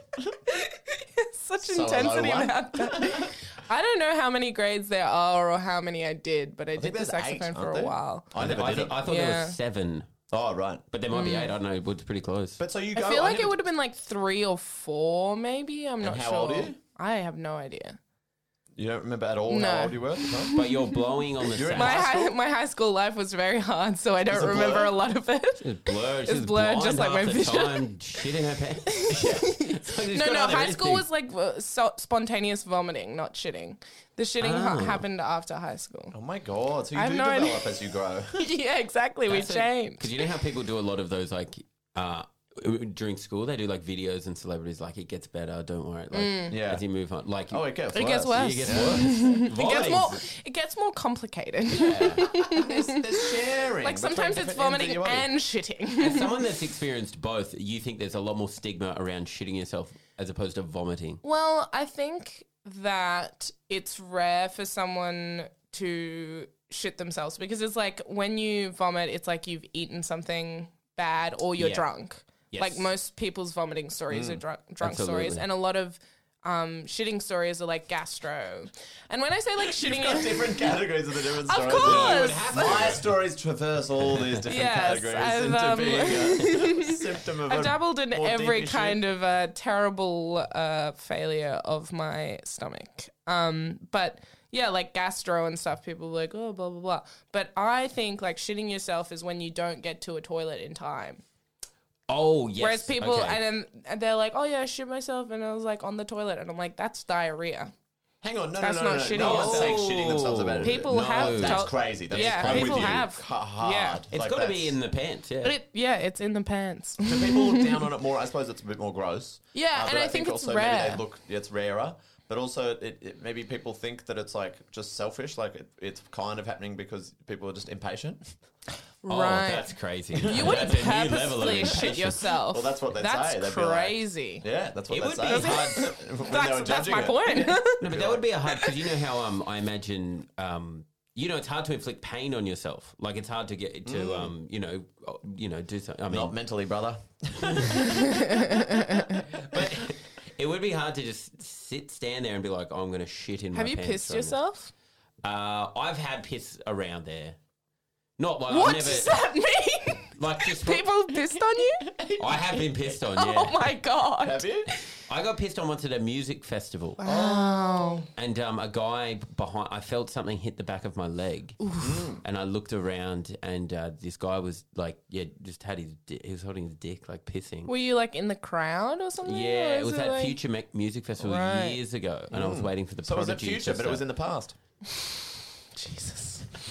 Such So a low intensity one? about that. I don't know how many grades there are or how many I did, but I did think the there's saxophone 8, for aren't a there? while. I never did it. I thought there Yeah. was 7, Oh, right. but there might be 8. I don't know. It's pretty close. But so you go. I feel like never- it would have been like 3 or 4, maybe. I'm not how sure. old are you? I have no idea. You don't remember at all No. how old you were at the time? But you're blowing on the You're in sax. My high school life was very hard, so I Is don't it remember blurred? a lot of it. It's blurred. It's blurred, just like my vision. Time, shit in her pants. It's like she's No, got no, other high school instincts. was like spontaneous vomiting, not shitting. The shitting happened after high school. Oh my god! So I you have do no develop idea. as you grow. Yeah, exactly. We changed. Because you know how people do a lot of those like during school they do like videos and celebrities like it gets better, don't worry. Like Yeah. as you move on, like Oh, it gets It worse. gets worse. it gets worse. It gets more complicated. There's sharing. Like sometimes it's vomiting and shitting. As someone that's experienced both, you think there's a lot more stigma around shitting yourself as opposed to vomiting. Well, I think that it's rare for someone to shit themselves because it's like when you vomit, it's like you've eaten something bad or you're drunk. Yes. Like most people's vomiting stories are drunk Absolutely. stories, and a lot of shitting stories are like gastro. And when I say like shitting, You've got different categories of the different Of stories. course. My stories traverse all these different Yes, categories I've, into being a symptom of I've dabbled in more every deep kind issue. of terrible failure of my stomach. But yeah, like gastro and stuff, people are like, oh, blah, blah, blah. But I think like shitting yourself is when you don't get to a toilet in time. Oh, yes. Whereas people, Okay. and they're like, oh yeah, I shit myself and I was like on the toilet. And I'm like, that's diarrhea. Hang on, no, That's no, no, not no. shitting No one's saying yourself. shitting themselves about it. People No. have That's told- crazy. That's Yeah, I'm people with you. have. Hard. Yeah. It's Like, got to that's- be in the pants, yeah. Yeah, it's in the pants. Do people look down on it more? I suppose it's a bit more gross. Yeah, But and I think it's also rare. maybe they look, it's rarer. But also, maybe people think that it's like just selfish, like it's kind of happening because people are just impatient. Oh, Right. that's crazy. You wouldn't That's a new level of purposely shit impatience. yourself. Well, that's what they'd That's say. They'd be like- crazy. Yeah, that's what It they would say. be hard. when they were That's judging my it. point. No, but that would be a hard because you know how I imagine it's hard to inflict pain on yourself. Like it's hard to get to do something. I mean, Not mentally, brother. but it would be hard to just stand there and be like, oh, I'm going to shit in my Have you pants. pissed right now. yourself? I've had piss around there. Not like What I've never does that mean? like just People pissed on you? I have been pissed on. Yeah, Oh my god. Have you? I got pissed on once at a music festival. Wow. And a guy behind, I felt something hit the back of my leg, and I looked around, and this guy was like, just had he was holding his dick, like pissing. Were you like in the crowd or something? Yeah, Or it was is that like- Future Music Festival Right. years ago, and I was waiting for the So it was a Prodigy future, to but it was start. in the past. Jesus.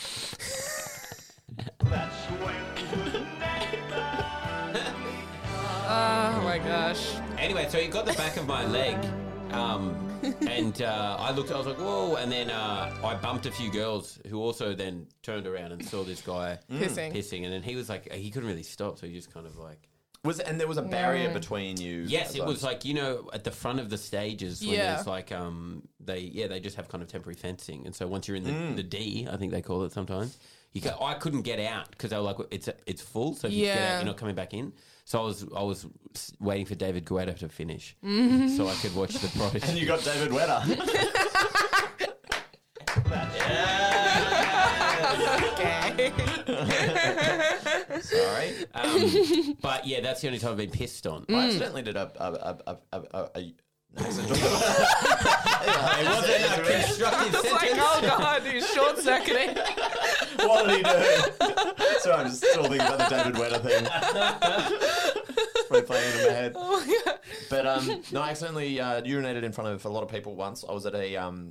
Oh my gosh. Anyway, so he got the back of my leg, and I looked. I was like, "Whoa!" And then I bumped a few girls who also then turned around and saw this guy Pissing. and then he was like, he couldn't really stop, so he just kind of like. And there was a barrier between you. Yes, as it I was like at the front of the stages when Yeah. there's like they just have kind of temporary fencing, and so once you're in the D, I think they call it sometimes. I couldn't get out because they were like it's full, so if you get Yeah. out, you're not coming back in. So I was waiting for David Guetta to finish so I could watch the Prodigy. And you got David Wetter. Okay. Sorry. But yeah, that's the only time I've been pissed on. I accidentally did a It wasn't a constructive It's like, sentence. oh god, he's short circuiting. What did he do? Sorry, I'm just still thinking about the David Wetter thing. Probably playing in my head. Oh my god. But no, I accidentally urinated in front of a lot of people once. I was at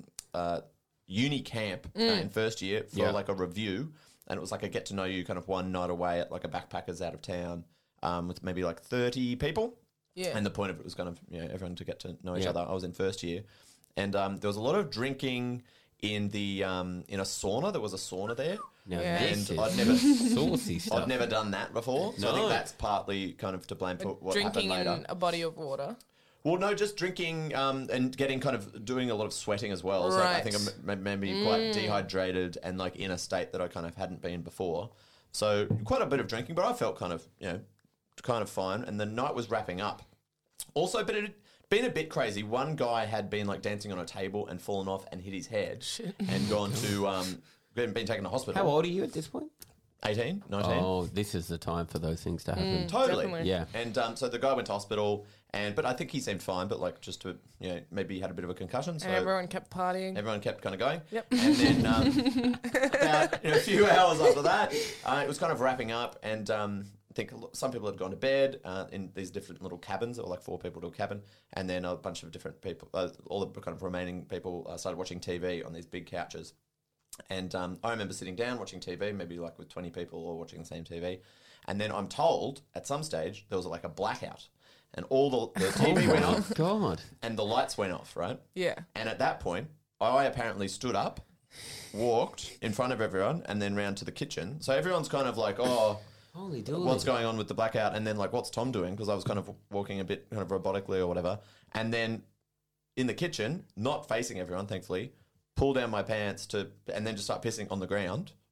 a uni camp in first year for like a review, and it was like a get to know you kind of one night away at like a backpackers out of town with maybe like 30 people. Yeah. And the point of it was kind of everyone to get to know each Yeah. other. I was in first year, and there was a lot of drinking in the in a sauna. There was a sauna there. Now, Yeah. this And is I'd never saucy stuff. I've never done that before, so I think No. that's partly kind of to blame for what Drinking happened later. in a body of water. Well, no, just drinking and getting kind of doing a lot of sweating as well. So I Right. think I'm maybe quite dehydrated and like in a state that I kind of hadn't been before. So quite a bit of drinking, but I felt kind of kind of fine. And the night was wrapping up. Also, but it had been a bit crazy. One guy had been like dancing on a table and fallen off and hit his head and gone to been taken to hospital. How old are you at this point? 18, 19. Oh, this is the time for those things to happen. Totally. Definitely. Yeah. And so the guy went to hospital, but I think he seemed fine. But like just to maybe he had a bit of a concussion. So And everyone kept partying. everyone kept kind of going. Yep. And then about a few hours after that, it was kind of wrapping up, and I think some people had gone to bed in these different little cabins. There were like 4 people to a cabin, and then a bunch of different people, all the kind of remaining people, started watching TV on these big couches. And I remember sitting down watching TV, maybe like with 20 people all watching the same TV. And then I'm told at some stage there was like a blackout, and all the TV went off God. and the lights went off, right? Yeah. And at that point, I apparently stood up, walked in front of everyone, and then round to the kitchen. So everyone's kind of like, oh, Holy dooly. what's going on with the blackout? And then like, what's Tom doing? Because I was kind of walking a bit kind of robotically or whatever. And then in the kitchen, not facing everyone, thankfully, pull down my pants and then just start pissing on the ground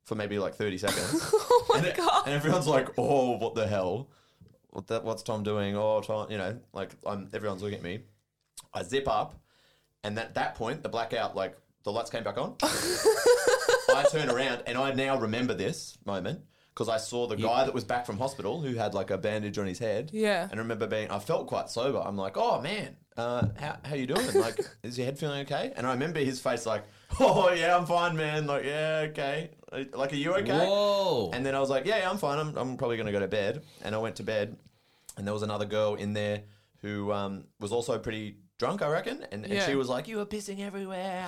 for maybe like 30 seconds. Oh my God. And everyone's like, oh, what the hell? What's Tom doing? Oh, Tom, everyone's looking at me. I zip up, and at that point, the blackout, like, the lights came back on. I turn around, and I now remember this moment because I saw the guy that was back from hospital who had, like, a bandage on his head. Yeah. And I remember I felt quite sober. I'm like, oh, man, how you doing? Like, is your head feeling okay? And I remember his face like, oh, yeah, I'm fine, man. Like, yeah, okay. Like, are you okay? Whoa. And then I was like, yeah, I'm fine. I'm probably going to go to bed. And I went to bed. And there was another girl in there who was also pretty drunk, I reckon. And she was like, you were pissing everywhere.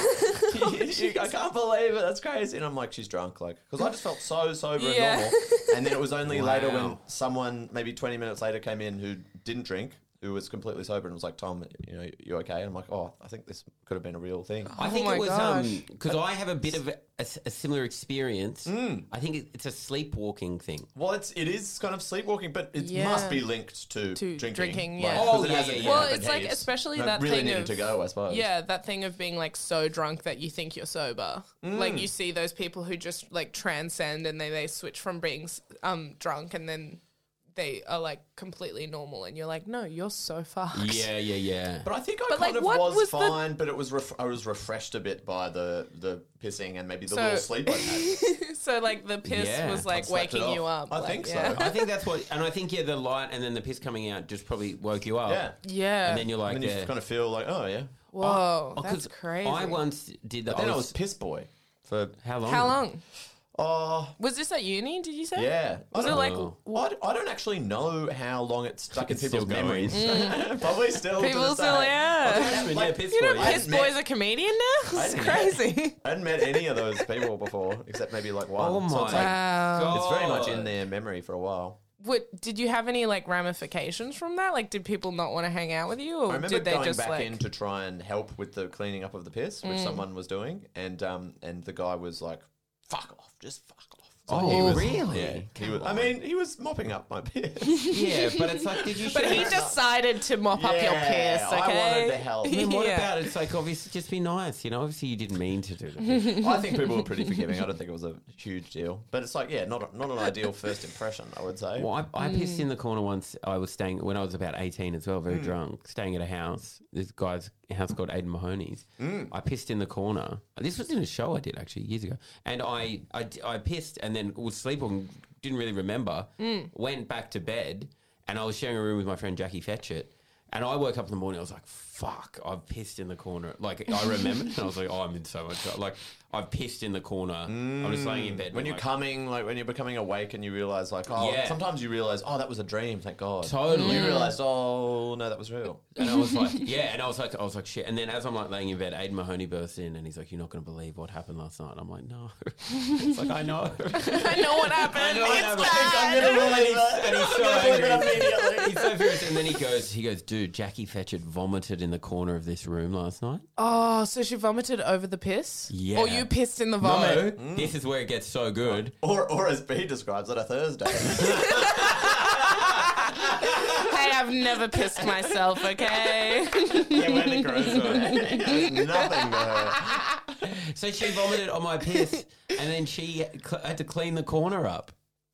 I can't believe it. That's crazy. And I'm like, she's drunk. Like, because I just felt so sober and normal. And then it was only later when someone, maybe 20 minutes later, came in who didn't drink, who was completely sober and was like, Tom, you okay? And I'm like, oh, I think this could have been a real thing. I think my it was gosh. because I have a bit of a similar experience. I think it's a sleepwalking thing. Well, it is kind of sleepwalking, but it must be linked to drinking. Yeah. Like, 'cause it hasn't Well, happened it's like heaps. especially No, that really thing needed of to go, I suppose. Yeah, that thing of being like so drunk that you think you're sober. Like you see those people who just like transcend and they switch from being drunk and then they are like completely normal and you're like, no, you're so fucked. Yeah. But I think I But, kind like, of what was was the- fine, but it was I was refreshed a bit by the pissing and maybe the little sleep I had. So like the piss Yeah. was like I slept it waking off. you up. I like, think so. yeah. I think that's what, and I think the light and then the piss coming out just probably woke you up. Yeah. Yeah. And then you're like, And then you kind of feel like, oh, yeah. Whoa, Oh, that's 'cause crazy. I once did that. Then I was piss boy for... How long? How long? Oh, Was this at uni, did you say? yeah. Was I it don't like know. I don't actually know how long it's stuck in It's still people's going. memories. Probably still to people this still, day. yeah. Yeah, piss You know, boy. I Piss hadn't Boy's met- a comedian now? It's hadn't crazy. I hadn't met any of those people before, except maybe like one. Oh So my it's, like, Wow. it's very much God. in their memory for a while. Did you have any like ramifications from that? Like, did people not want to hang out with you, or I remember did they going just back like? in to try and help with the cleaning up of the piss, which someone was doing, and the guy was like, "Fuck off, just fuck off." So Oh, he was, really? Yeah, he was, Come I on. mean, he was mopping up my piss. Yeah, but it's like, did you? But he decided to mop up your piss. Okay, I wanted to help. I mean, what Yeah. about it? It's like, obviously, just be nice. You know, obviously, you didn't mean to do that. I think people were pretty forgiving. I don't think it was a huge deal, but it's like, yeah, not an ideal first impression, I would say. Well, I pissed in the corner once. I was staying when I was about 18 as well, very drunk, staying at a house. This guy's house called Aidan Mahoney's. I pissed in the corner. This was in a show I did actually years ago, and I pissed and then was sleepwalking. Didn't really remember. Went back to bed, and I was sharing a room with my friend Jackie Fetchett. And I woke up in the morning. I was like, "Fuck! I've pissed in the corner." Like I remembered, and I was like, "Oh, I'm in so much trouble." Like I've pissed in the corner. I'm just laying in bed. When you're like, coming, like when you're becoming awake and you realize, like, oh, Yeah. sometimes you realize, oh, that was a dream, thank God. Totally. You realize, oh, no, that was real. And I was like, yeah, and I was like, shit. And then as I'm like laying in bed, Aidan Mahoney bursts in and he's like, "You're not going to believe what happened last night." I'm like, "No." It's like, I know. I know what happened. It's bad. And he's so I'm gonna believe it angry. immediately. He's so furious. And then he goes, "Dude, Jackie Fetchett vomited in the corner of this room last night." Oh, so she vomited over the piss? Yeah. Or you pissed in the vomit? No, this is where it gets so good. Or as B describes it, a Thursday. Hey, I've never pissed myself, okay? Yeah, when it grows nothing to her. So she vomited on my piss, and then she had to clean the corner up.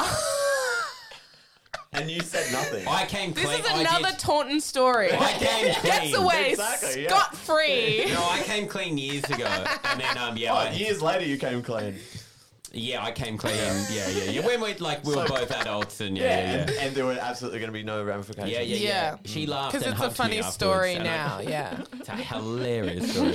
And you said nothing. I came This clean. is another Taunton story. I came clean. Gets away Exactly, yeah. scot-free. No, I came clean years ago, and then Years later you came clean. Yeah, I came clean. Yeah. When we were both adults, and yeah. And there were absolutely going to be no ramifications. Yeah. Yeah. She laughed Because and it's a hugged me funny afterwards, story and now, yeah. It's a hilarious story.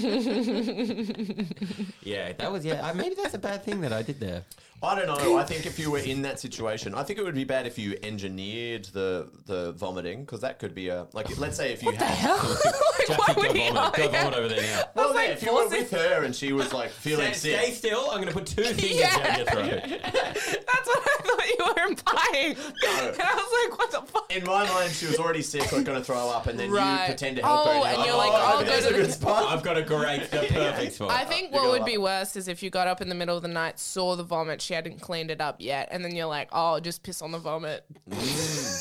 Yeah, that was maybe that's a bad thing that I did there. I don't know. I think if you were in that situation, I think it would be bad if you engineered the vomiting, because that could be let's say if you had. Why would he Go vomit over there now. Well, like yeah, if you were forcing- with her and she was like feeling Stay sick. still. I'm going to put two fingers Yeah. down your throat. That's what I thought you were implying. And I was like, what the fuck? In my mind, she was already sick, like going to throw up, and then Right. you pretend to help her. Oh, and you're like, I'll go that's to a the- good spot. I've got the perfect spot. I think you what go would up. be worse is if you got up in the middle of the night, saw the vomit, she hadn't cleaned it up yet, and then you're like, oh, just piss on the vomit.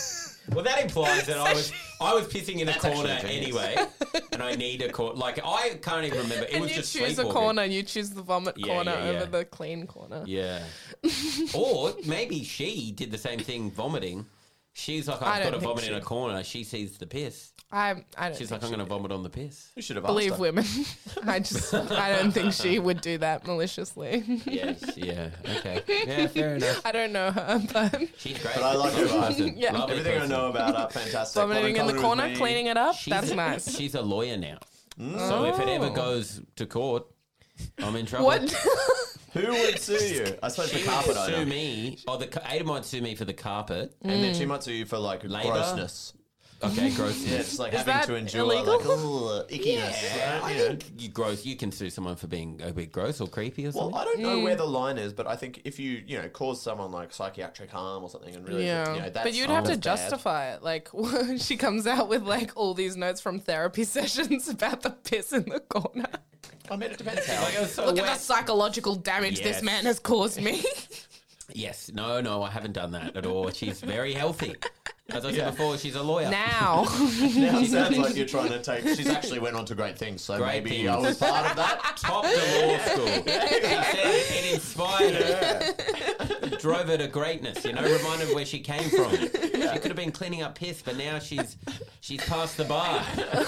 Well, that implies that I was pissing in a That's corner actually genius. anyway, and I need a corner. Like, I can't even remember. It And was you just choose a sleepwalking. corner. You choose the vomit Yeah, corner yeah, yeah. over the clean corner. Yeah. Or maybe she did the same thing, vomiting. She's like, I I've don't got to think vomit in a she- corner. She sees the piss. I don't. She's think like, I'm she going to did. vomit on the piss. You should have Believe asked her. women. I don't think she would do that maliciously. Yes, yeah, okay. Yeah, fair enough. I don't know her, but She's great. But I like her vibe. Yeah. Lovely Everything I person. know about her, fantastic. vomiting in the Loving corner, with me. cleaning it up. She's That's nice. She's a lawyer now. So if it ever goes to court, I'm in trouble. What? Who would sue you? I suppose the She carpet might sue owner. me, or Ada might sue me for the carpet. And then she might sue you for like Labour? grossness. Okay, gross. Yeah, it's like Is having that to endure illegal? like ickiness. Yeah, I you know. think you gross. You can sue someone for being a bit gross or creepy or something. Well, I don't know where the line is, but I think if you cause someone like psychiatric harm or something, and really, Yeah, that's, but you'd have to that's bad. justify it. Like she comes out with like all these notes from therapy sessions about the piss in the corner. I mean, it depends how. Like, it was so Look wet. at the psychological damage Yes. this man has caused me. Yes, no, I haven't done that at all. She's very healthy. As I said before, she's a lawyer. now, Now it sounds like you're trying to take. She's actually went on to great things, so Great maybe things. I was part of that. Top to law school. She said it inspired her. It drove her to greatness, reminded her where she came from. She could have been cleaning up piss, but now she's passed the bar.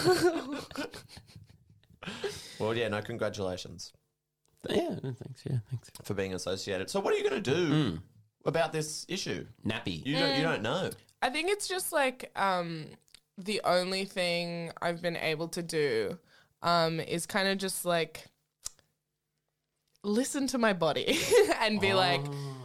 Well, yeah, no, congratulations Yeah, thanks. Yeah, thanks. for being associated. So, what are you going to do about this issue? Nappy. You don't know. I think it's just like the only thing I've been able to do is kind of just like listen to my body and be like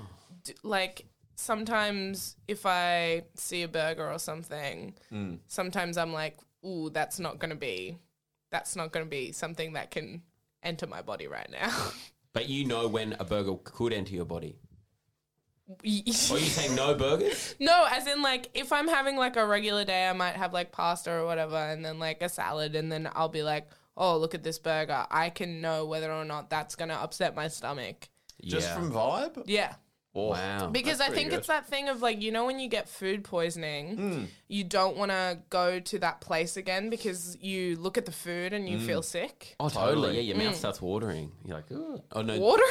sometimes if I see a burger or something, sometimes I'm like, ooh, that's not gonna be something that can enter my body right now. But you know when a burger could enter your body. Are you saying no burgers? No, as in like if I'm having like a regular day, I might have like pasta or whatever and then like a salad and then I'll be like, oh, look at this burger. I can know whether or not that's going to upset my stomach. Just from vibe? Yeah. Oh, Wow. Because I pretty think good. it's that thing of like, when you get food poisoning, you don't want to go to that place again because you look at the food and you feel sick. Oh, totally. Yeah, your mouth starts watering. You're like, oh, no. Watering?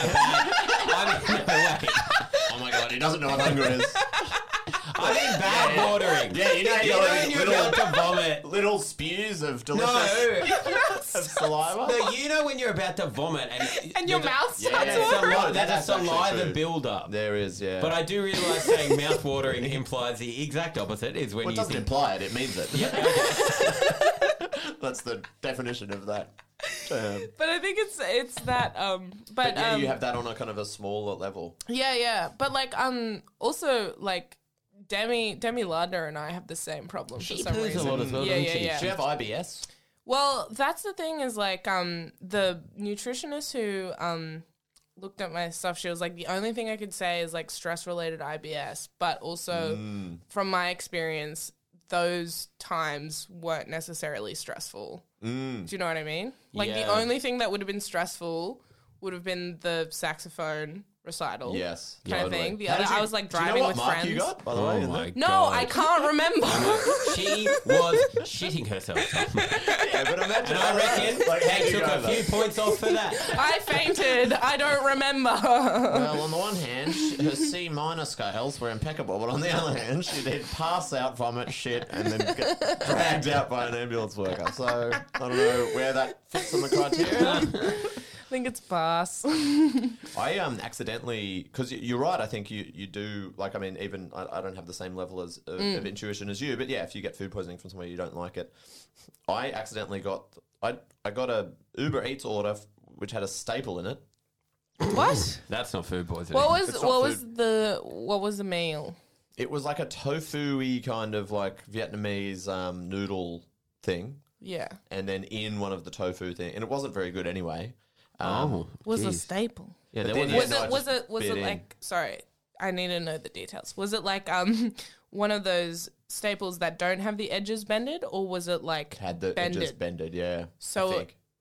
I mean, no, wait. Oh my god, he doesn't know what hunger is. I mean bad watering. Yeah, you know You know when you're about to vomit. little spews of delicious No. of saliva. No, you know when you're about to vomit And your mouth starts Yeah. watering. there's a That's actually saliva true. build-up. There is, yeah. But I do realise saying mouth-watering implies the exact opposite is when well, it you doesn't think... imply it, it means it. Yeah, okay. That's the definition of that term. But I think it's that But yeah, you have that on a kind of a smaller level. yeah. But like also like Demi Lardner and I have the same problem She for some poos reason. a lot as well, yeah, doesn't yeah, she? yeah. Do you have IBS? Well, that's the thing is like the nutritionist who looked at my stuff, she was like, the only thing I could say is like stress related IBS, but also from my experience, those times weren't necessarily stressful. Do you know what I mean? Like the Yeah. only thing that would have been stressful would have been the saxophone recital. Yes. Kind of Totally. thing. The How other, did you- I was like do you know driving what with mark friends. you got, by the way? Oh in my that? No, God. I can't remember. She was shitting herself. Yeah, but imagine And I reckon like, how they you took go a over? few points off for that. I fainted. I don't remember. Well, on the one hand, her C minor scales were impeccable, but on the other hand, she did pass out, vomit, shit, and then get dragged out by an ambulance worker. So I don't know where that fits in the criteria. I think it's pass. I accidentally, because you're right. I think you do like. I mean, even I don't have the same level of intuition as you, but yeah, if you get food poisoning from somewhere you don't like it, I accidentally got I got a Uber Eats order which had a staple in it. What? That's not food poisoning. It's not What was the meal? It was like a tofu-y kind of like Vietnamese noodle thing, Yeah. and then in one of the tofu thing, and it wasn't very good anyway. Oh, Was a geez. staple. Yeah, But there then, was. yeah, Was no, I it just was bit it in. like sorry, I need to know the details. Was it like one of those staples that don't have the edges bended, or was it like Had the it bended? just bended, yeah. I So think.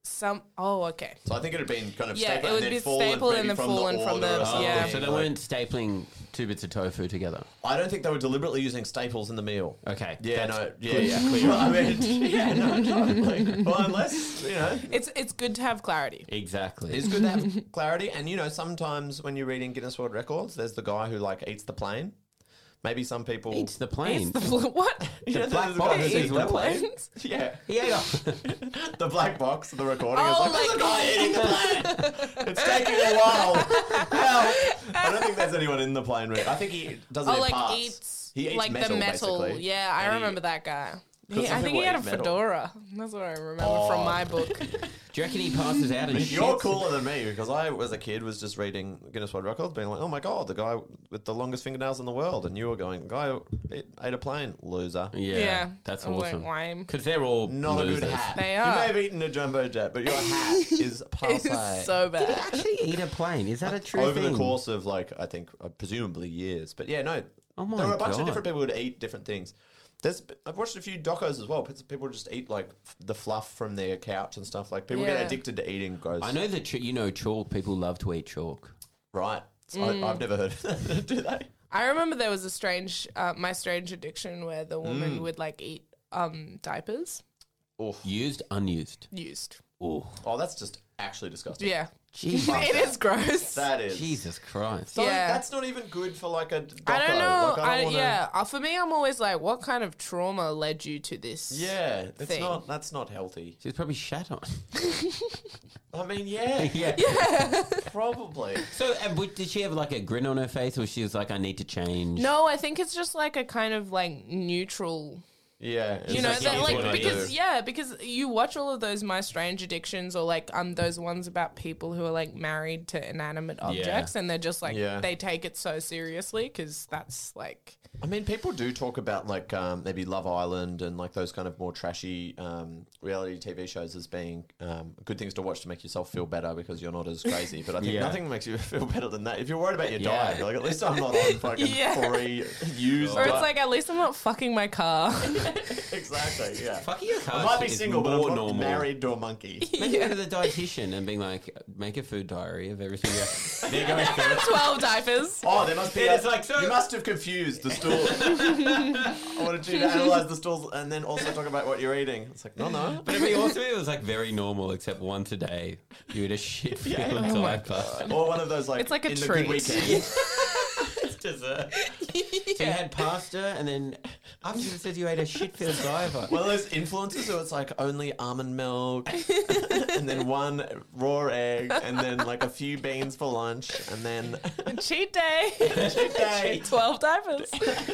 Okay. So I think it had been kind of Yeah, stapled it would and be then fallen stapled maybe and then from fallen the from order the- or something. yeah. So they weren't stapling 2 bits of tofu together. I don't think they were deliberately using staples in the meal. Okay. Yeah, That's no, yeah, good. yeah. Clear. I mean, yeah, no, totally. Well, unless, you know, It's good to have clarity. Exactly. it's good to have clarity. And, you know, sometimes when you're reading Guinness World Records, there's the guy who, like, eats the plane. Maybe some people... Eats the plane. What? You know, black there's a box guy who is eats the what- plane. Planes? Yeah. He ate a... The black box, the recording Oh, is like, there's a like- guy eating the plane. It's taking a while. Help. I don't think there's anyone in the plane. I think he does it Oh, in like parts. eats He eats like metal, the metal. basically. Yeah, I And remember that guy. 'Cause some I think people he had a eat metal. fedora. That's what I remember from my book. Do you reckon he passes out and You're shits? cooler than me because I, as a kid, was just reading Guinness World Records, being like, "Oh my god, the guy with the longest fingernails in the world," and you were going, "The guy who ate a plane, loser." Yeah, that's I was awesome. Like, lame. Because they're all Not losers. a good hat. They You are. may have eaten a jumbo jet, but your hat is passe. It's so bad. Actually, eat a plane. Is that a true Over thing? the course of, like, I think, presumably years. But yeah, no. Oh my there were a bunch God. of different people who'd eat different things. I've watched a few docos as well. People just eat, like, the fluff from their couch and stuff. Like, people Yeah. get addicted to eating gross. I know that you know chalk. People love to eat chalk. Right. So I've never heard of that. Do they? I remember there was a my strange addiction where the woman would like eat diapers Oof. Used, unused. used. Oh, Oh, that's just actually disgusting. Yeah, Jesus. it is gross. That is. Jesus Christ. So Yeah. that's not even good for, like, a doco. I don't know. Like, I don't wanna... Yeah, for me, I'm always like, what kind of trauma led you to this? Yeah, it's Thing. not. That's not healthy. She's probably shat on. I mean, yeah, Yeah. probably. So, did she have like a grin on her face, or she was like, "I need to change"? No, I think it's just like a kind of like neutral. Yeah, it's You know, like, that, it's like what I because do. because you watch all of those My Strange Addictions or like those ones about people who are like married to inanimate objects and they're just like Yeah. they take it so seriously because that's like I mean, people do talk about like maybe Love Island and like those kind of more trashy reality TV shows as being good things to watch to make yourself feel better because you're not as crazy. But I think Yeah. nothing makes you feel better than that. If you're worried about your Yeah. diet, you're like, at least I'm not on fucking Yeah. free used. or it's diet. like at least I'm not fucking my car. Exactly, yeah. Fucking your car I might be is single, but I'm more not normal. married to a monkey. Maybe go to the dietitian and being like, make a food diary of everything. They're going through it. 12 diapers. Oh, there must be. Yeah, it's like, so- you must have confused the stool. I wanted you to analyze the stools and then also talk about what you're eating. It's like, no. But it'd be awesome if it was like very normal, except once a day you eat a shit filled Oh my diaper. Or one of those like It's like a in the treat. good weekend. It's dessert. So you had pasta, and then after it says you ate a shit filled diaper. One of those influencers who it's like only almond milk and then one raw egg and then like a few beans for lunch and then Cheat day. cheat day. 12 diapers.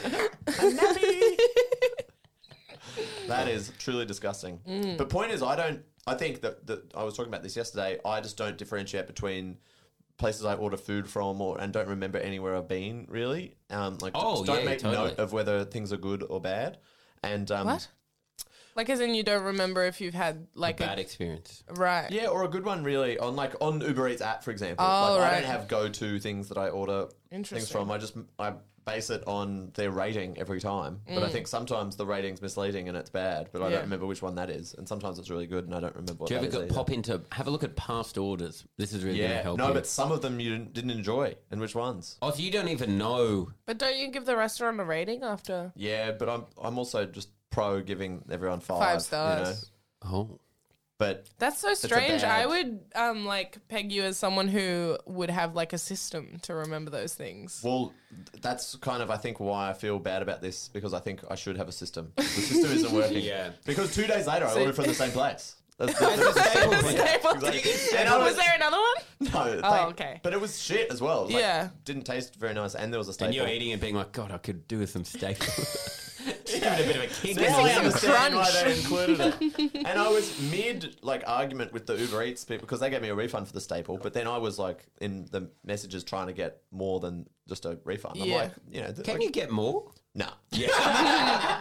That is truly disgusting. But point is, I think that I was talking about this yesterday. I just don't differentiate between places I order food from and don't remember anywhere I've been really. Like Oh, just don't yeah, make totally. note of whether things are good or bad. And What? Like as in you don't remember if you've had like Bad experience. right. yeah, or a good one really on Uber Eats app, for example. Oh, like I right. don't have go-to things that I order things Interesting. from. I base it on their rating every time. But I think sometimes the rating's misleading and it's bad, but I Yeah. don't remember which one that is. And sometimes it's really good and I don't remember what Do you that ever is go, either. have a look at past orders? This is really going to Yeah, help no, you. but some of them you didn't enjoy. And which ones? Oh, so you don't even know. But don't you give the restaurant a rating after? Yeah, but I'm also just pro giving everyone 5 5 stars. You know? Oh. But That's so a strange. bad- I would like peg you as someone who would have like a system to remember those things. well, that's kind of I think why I feel bad about this because I think I should have a system. The system isn't working. Yeah. Because 2 days later I ordered from the same place. That's staple thing. Exactly. And I Was there another one? No. Oh, okay. But it was shit as well. It was like, Yeah. didn't taste very nice, and there was a staple. And you're eating and being like, God, I could do with some steak. Give it a bit of a kick. Now I some understand why crunch. they included it. And I was mid argument with the Uber Eats people because they gave me a refund for the staple, but then I was like in the messages trying to get more than just a refund. I'm Yeah. like, you know, Can you get more? No. Hey,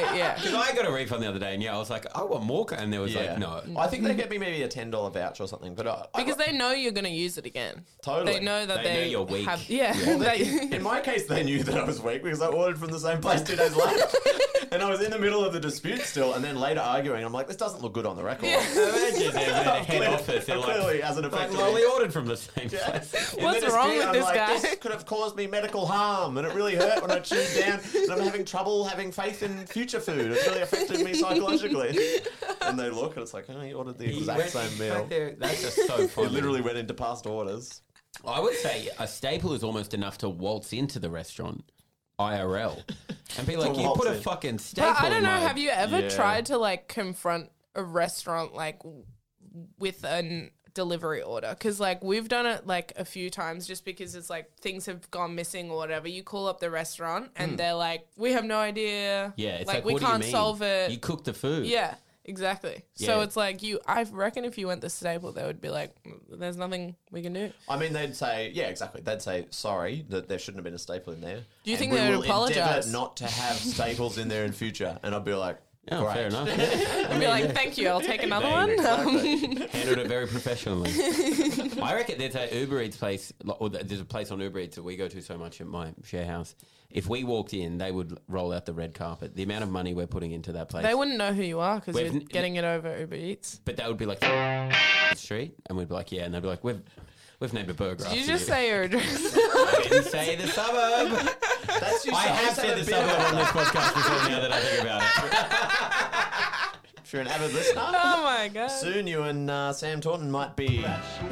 Yeah. Because I got a refund the other day, and I was like, I want more, and there was Yeah. like, no. I think they get me maybe a $10 voucher or something, but Because they know you're going to use it again. Totally. They know that They know they you're weak. have. Yeah. in my case, they knew that I was weak because I ordered from the same place 2 days later. And I was in the middle of the dispute still, and then later arguing. I'm like, this doesn't look good on the record. Imagine there's a head office. They're Clearly like, hasn't affected well, me. we ordered from the same place. In What's the wrong dispute, with I'm this like, guy? This could have caused me medical harm, and it really hurt when I chewed down, and I'm having trouble having faith in future food. It's really affected me psychologically. And they look, and it's like, oh, you ordered the exact same meal. That's just so funny. It literally went into past orders. I would say a staple is almost enough to waltz into the restaurant. IRL. And be like, To you waltz put a in. fucking staple But I don't in know. my- Have you ever Yeah. tried to like confront a restaurant like with a delivery order? Because like we've done it like a few times just because it's like things have gone missing or whatever. You call up the restaurant and they're like, we have no idea. Yeah, it's like like, we what do you can't mean? solve it. You cook the food. Yeah, exactly. So Yeah. it's like I reckon if you went the staple, they would be like, there's nothing we can do. I mean, they'd say, yeah, exactly. They'd say, sorry, that there shouldn't have been a staple in there. Do you And think we they would will apologise? endeavour not to have staples in there in future. And I'd be like, Oh, great. fair enough. I'd be like, thank you, I'll take another one. Exactly. Handled it very professionally. I reckon there's a Uber Eats place, or there's a place on Uber Eats that we go to so much at my share house. If we walked in, they would roll out the red carpet. The amount of money we're putting into that place. They wouldn't know who you are because We've you're n- getting it over Uber Eats. But they would be like, street, and we'd be like, yeah, and they'd be like, we've named a burger. Did you after just say your address? I didn't say the suburb. That's I have said the suburb on this podcast before. Now that I think about it. If you're an avid listener, Oh my god. soon you and Sam Taunton might be.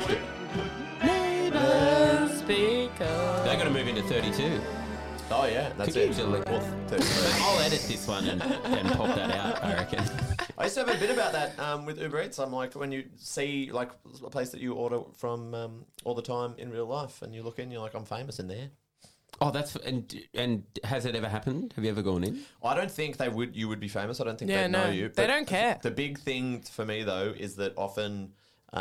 Speaker. They got to move into 32. Oh, yeah, that's Could you it. delete- Well, 33. I'll edit this one and pop that out, I reckon. I used to have a bit about that with Uber Eats. I'm like, when you see like a place that you order from all the time in real life, and you look in, you're like, I'm famous in there. Oh, that's and has it ever happened? Have you ever gone in? I don't think they would. You would be famous. I don't think Yeah, they'd no, know you. they don't care. The big thing for me though is that often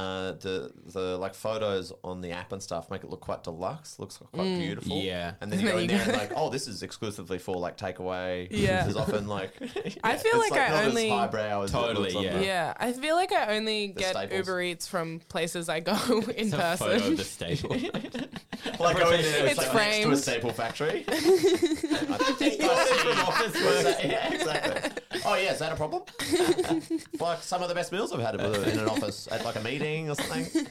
the like photos on the app and stuff make it look quite deluxe. Looks quite beautiful. Yeah. and then you go There in you there go. and like, oh, this is exclusively for like takeaway. Yeah. There's often like. I feel it's like I not only- as highbrow as it Totally, looks on yeah. the- Yeah, I feel like I only get staples. Uber Eats from places I go in It's a photo of person. the staple. Like going there, It's it's like next to a framed. staple factory. I think I see from office work. Yeah, exactly. Oh yeah, is that a problem? Like some of the best meals I've had in an office at like a meeting or something.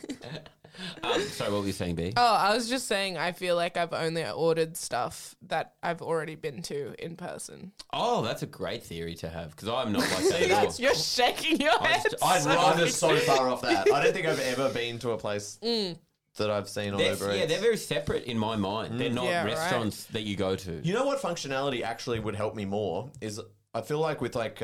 Sorry, what were you saying, B? Oh, I was just saying I feel like I've only ordered stuff that I've already been to in person. Oh, that's a great theory to have because I'm not like that at all. You're shaking your head. I'd so rather I'm so far off that. I don't think I've ever been to a place that I've seen on Uber Eats. Yeah, they're very separate in my mind. They're not Yeah, right. restaurants that you go to. You know what functionality actually would help me more is I feel like with like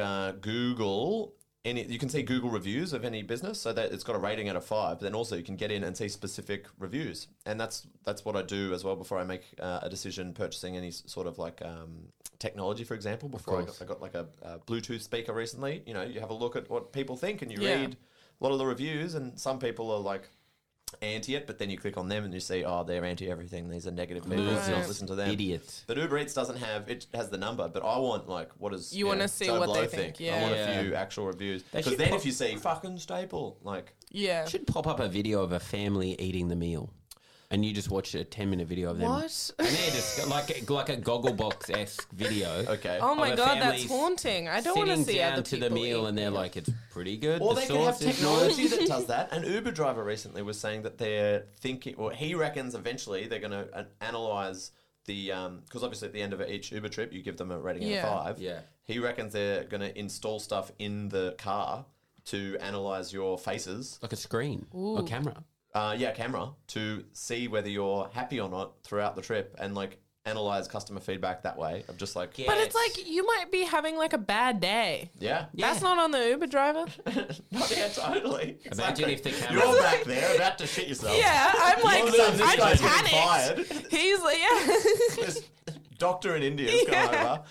Google, you can see Google reviews of any business, so that it's got a rating out of 5. But then also you can get in and see specific reviews, and that's what I do as well before I make a decision purchasing any sort of like technology, for example. Before I got like a Bluetooth speaker recently. You know, you have a look at what people think, and you read a lot of the reviews, and some people are like anti it, but then you click on them and you see, oh, they're anti everything. These are negative people. Losers. So don't listen to them. Idiots. But Uber Eats doesn't have it. Has the number, but I want like what is You wanna see Joe what they Blow think, I yeah. want Yeah. a few actual reviews They because should then pop- if you see fucking staple, like Yeah. Should pop up a video of a family eating the meal, and you just watch a 10-minute video of them. What? And they're just like a Gogglebox-esque video. okay, Oh my of a god, that's family haunting. I don't want to sitting see down other to people the meal, eat. and they're like, it's pretty good. or the they could have sauce is technology nice. that does that. An Uber driver recently was saying that they're thinking, or he reckons eventually they're going to analyze the because obviously at the end of each Uber trip you give them a rating out Yeah. of 5. Yeah. He reckons they're going to install stuff in the car to analyze your faces. Like a screen or camera. Camera to see whether you're happy or not throughout the trip and like analyze customer feedback that way. I'm just like, But it's like you might be having like a bad day. yeah, That's not on the Uber driver. yeah, totally. Imagine if the camera. You're back there about to shit yourself. Yeah, I'm like, All of a sudden, this I'm guy's getting panicked. fired. He's like, yeah. This doctor in India's gone over.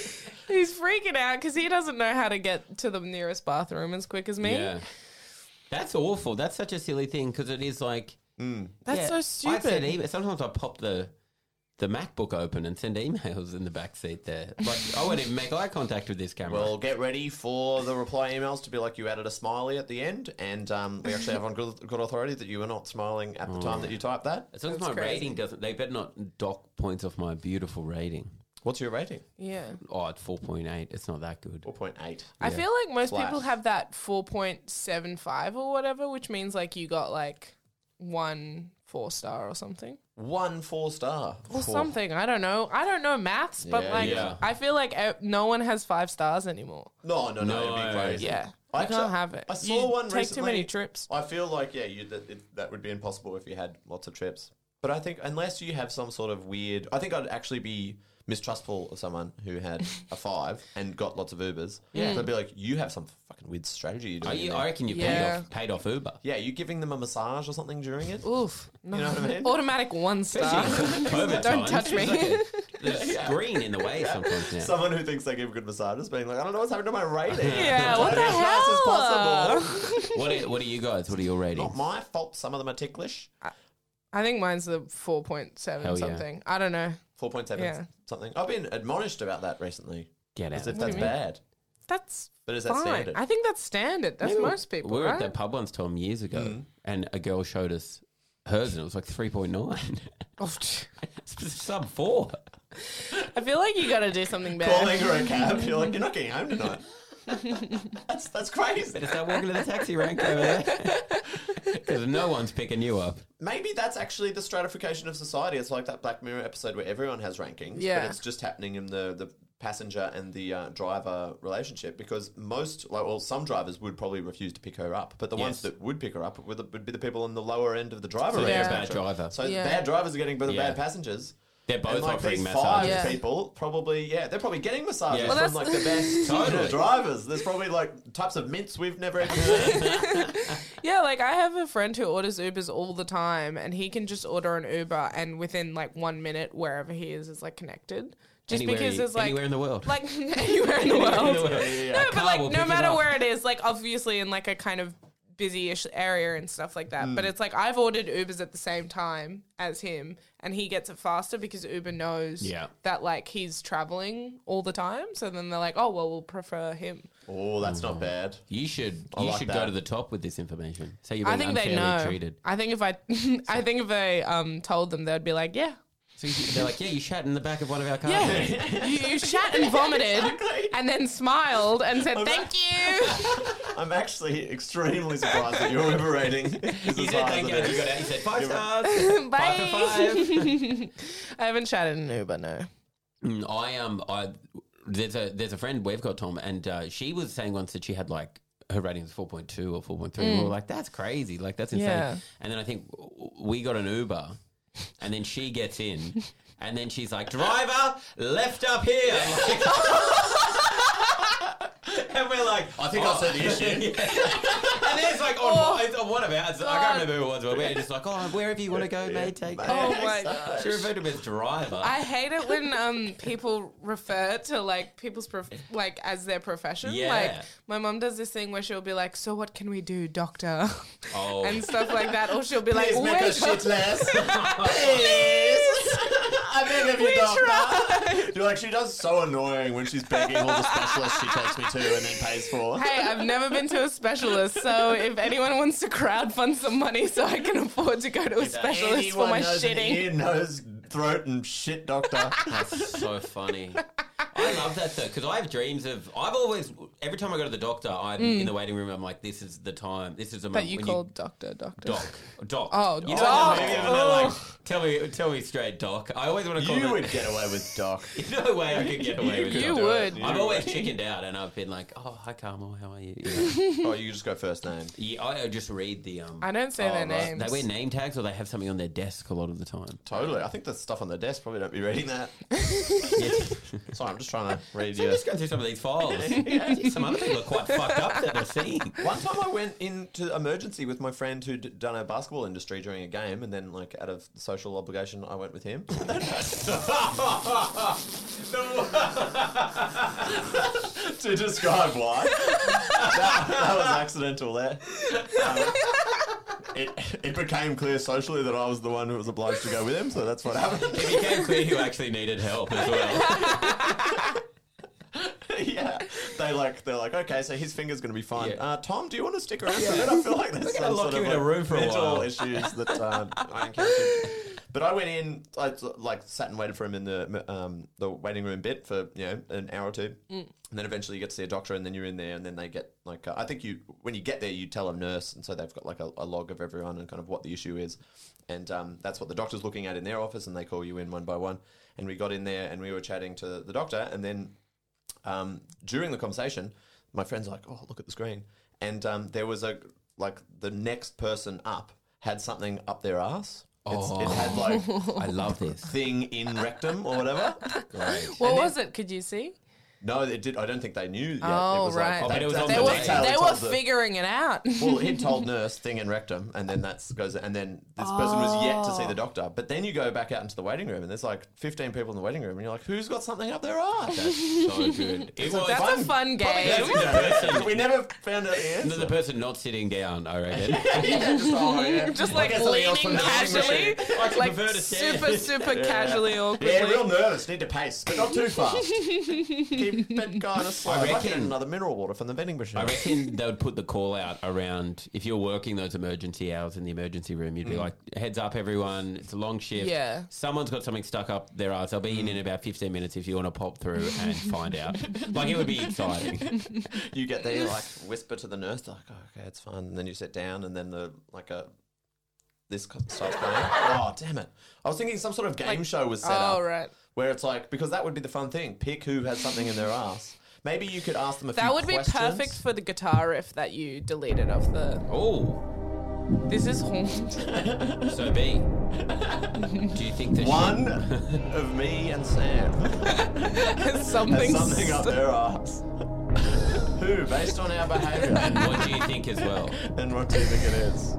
He's freaking out because he doesn't know how to get to the nearest bathroom as quick as me. Yeah. That's awful. That's such a silly thing because it is like. That's so I said stupid. even sometimes I pop the the MacBook open and send emails in the back seat there. Like, I wouldn't even make eye contact with this camera. Well, get ready for the reply emails to be like you added a smiley at the end, and we actually have on good authority that you were not smiling at the time that you typed that. as long as That's my crazy. rating doesn't, they better not dock points off my beautiful rating. What's your rating? Yeah. Oh, it's 4.8. It's not that good. 4.8. I feel like most Flat. people have that 4.75 or whatever, which means like you got like 1 4-star or something. 1 4-star. Or something. I don't know. I don't know maths, but Yeah, like yeah. I feel like no one has 5 stars anymore. No, it'd No. be crazy. Yeah. I You can't have it. I saw You one take too many recently. trips. I feel like, yeah, that would be impossible if you had lots of trips. But I think unless you have some sort of weird... I think I'd actually be mistrustful of someone who had a 5 and got lots of Ubers. Yeah. So I'd be like, you have some fucking weird strategy you're doing. I reckon you Yeah. paid off Uber. Yeah, you giving them a massage or something during it? Oof. No. You know what I mean? Automatic 1 star. COVID Don't times. touch me. There's green in the way sometimes now. Someone who thinks they give good massages being like, I don't know what's happening to my rating. Yeah, I'm what the trying to be as nice as hell? possible. What are you guys? What are your ratings? Not my fault. Some of them are ticklish. I think mine's the 4.7 Hell yeah. something. I don't know. 4.7 Yeah. something. I've been admonished about that recently. Get out. As if What do that's you mean? bad. That's But is that fine. standard? I think that's standard. That's most people, We were right? at that pub once, Tom, years ago, and a girl showed us hers, and it was like 3.9. Oh, It's sub 4. I feel like you got to do something better. Calling her a cab, you're like, you're not getting home tonight. That's crazy. Better start walking to the taxi rank over there. Because no one's picking you up. Maybe that's actually the stratification of society. It's like that Black Mirror episode where everyone has rankings, Yeah. but it's just happening in the passenger and the driver relationship, because some drivers would probably refuse to pick her up, but the ones Yes. that would pick her up would be the people on the lower end of the driver So rating they're a bad spectrum. driver. So Yeah. bad drivers are getting better Yeah. bad passengers. They're both And like offering these massages. 5 Yeah. people probably, they're probably getting massages Yeah. Well, from that's- like the best Totally. drivers. There's probably like types of mints we've never even seen. Yeah, like I have a friend who orders Ubers all the time, and he can just order an Uber, and within like 1 minute, wherever he is like connected. Just because there's like anywhere in the world. like anywhere in the world. No, A but car like will no pick it matter up. where it is, like obviously in like a kind of busy-ish area and stuff like that. Hmm. But it's like I've ordered Ubers at the same time as him, and he gets it faster because Uber knows Yeah. that like he's traveling all the time. So then they're like, oh well, we'll prefer him. Oh, that's not bad. You should like go that. to the top with this information. So you're I being think they unfairly know. treated. I think if I told them, they'd be like, yeah. So they're like, yeah, you shat in the back of one of our cars. Yeah, you shat and vomited, and then smiled and said, "Thank you." I'm actually extremely surprised that your Uber rating is You as said high thank as you. it You got is. out. You said 5 stars. 5 Bye. for 5. I haven't chatted in Uber, no. There's a friend we've got, Tom, and she was saying once that she had like her rating was 4.2 or 4.3. And we were like, that's crazy. Like, that's insane. Yeah. And then I think we got an Uber, and then she gets in, and then she's like, driver, left up here. And we're like, I think I said the issue. And then it's like, on one of ours, I can't remember who it was, but we're just like, oh, wherever you want to go, mate, take Oh my god. She referred to him as driver. I hate it when people refer to like people's like as their profession. Yeah. Like my mum does this thing where she'll be like, "So what can we do, doctor?" Oh. and stuff like that. Or she'll be like, Please make "Wait, us shit less. Please. I beg of you, doctor. You're like, she does so annoying when she's begging all the specialists she takes me to and then pays for. Hey, I've never been to a specialist, so if anyone wants to crowdfund some money so I can afford to go to a specialist for Anyone my knows an shitting. ear, nose, throat, and shit doctor. That's so funny. I love that though, because I have dreams of. I've always, every time I go to the doctor, I'm in the waiting room. I'm like, this is the time. This is the That moment you when called doctor. doc. Oh, You doc. don't know, like, tell me straight, doc. I always want to call You it. would get away with doc. No way I could get away with it. You would. I've always chickened out, and I've been like, "Oh, hi, Carmel, how are you?" You know? Oh, you just go first name. Yeah, I just read the. I don't say their right. names. They wear name tags, or they have something on their desk a lot of the time. Totally. I think the stuff on the desk probably don't be reading that. Sorry, I'm just trying to read So you. just going through some of these files. Some other people are quite fucked up that they're seeing. One time I went into emergency with my friend who'd done a basketball industry during a game, and then, like, out of social obligation, I went with him. To describe why. That was accidental there. it became clear socially that I was the one who was obliged to go with him, so that's what happened. It became clear who actually needed help as well. Yeah, they're like, okay, so his finger's going to be fine. Yeah. Tom, do you want to stick around for a bit? I feel like there's gonna some lock sort you of in a room for a mental while. issues that I encountered. But I went in, I sat and waited for him in the waiting room bit for an hour or two, and then eventually you get to see a doctor, and then you're in there, and then they get I think when you get there you tell a nurse, and so they've got like a log of everyone and kind of what the issue is, and that's what the doctor's looking at in their office, and they call you in one by one. And we got in there and we were chatting to the doctor, and then during the conversation, my friend's like, "Oh, look at the screen," and there was the next person up had something up their ass. It had I love this. thing in rectum or whatever. Great. What was it? Could you see? No, it did. I don't think they knew yet. Oh, it was right. but it was on They the were, way. they were figuring it out. Well, he told nurse thing in rectum, and then and then this person was yet to see the doctor. But then you go back out into the waiting room, and there's like 15 people in the waiting room, and you're like, who's got something up their ass? That's so good. It was That's a fun game. We never found out the answer. the person not sitting down, I reckon. Just like Guess something else leaning from the vending casually, machine. like prefer to stand. super casually, awkwardly. Yeah, real nervous. Need to pace, but not too fast. Keep it kind of slow. I I reckon- reckon another mineral water from the vending machine. I reckon they would put the call out around if you're working those emergency hours in the emergency room. You'd be like, "Heads up, everyone! It's a long shift. Yeah. Someone's got something stuck up their ass. I'll be in about 15 minutes if you want to pop through and find out." Like it would be exciting. You get there, you like whisper to the nurse, like, "Oh, okay, it's fine." And then you sit down, and then this starts going. Oh, damn it! I was thinking some sort of game show was set up. Oh, right. Where it's like, because that would be the fun thing. Pick who has something in their ass. Maybe you could ask them a few That would be questions. perfect for the guitar riff that you deleted off the. Oh, This is horned. so B. Do you think that One of me and Sam Something. has something up their ass. Who, based on our behaviour? And what do you think as well? And what do you think it is?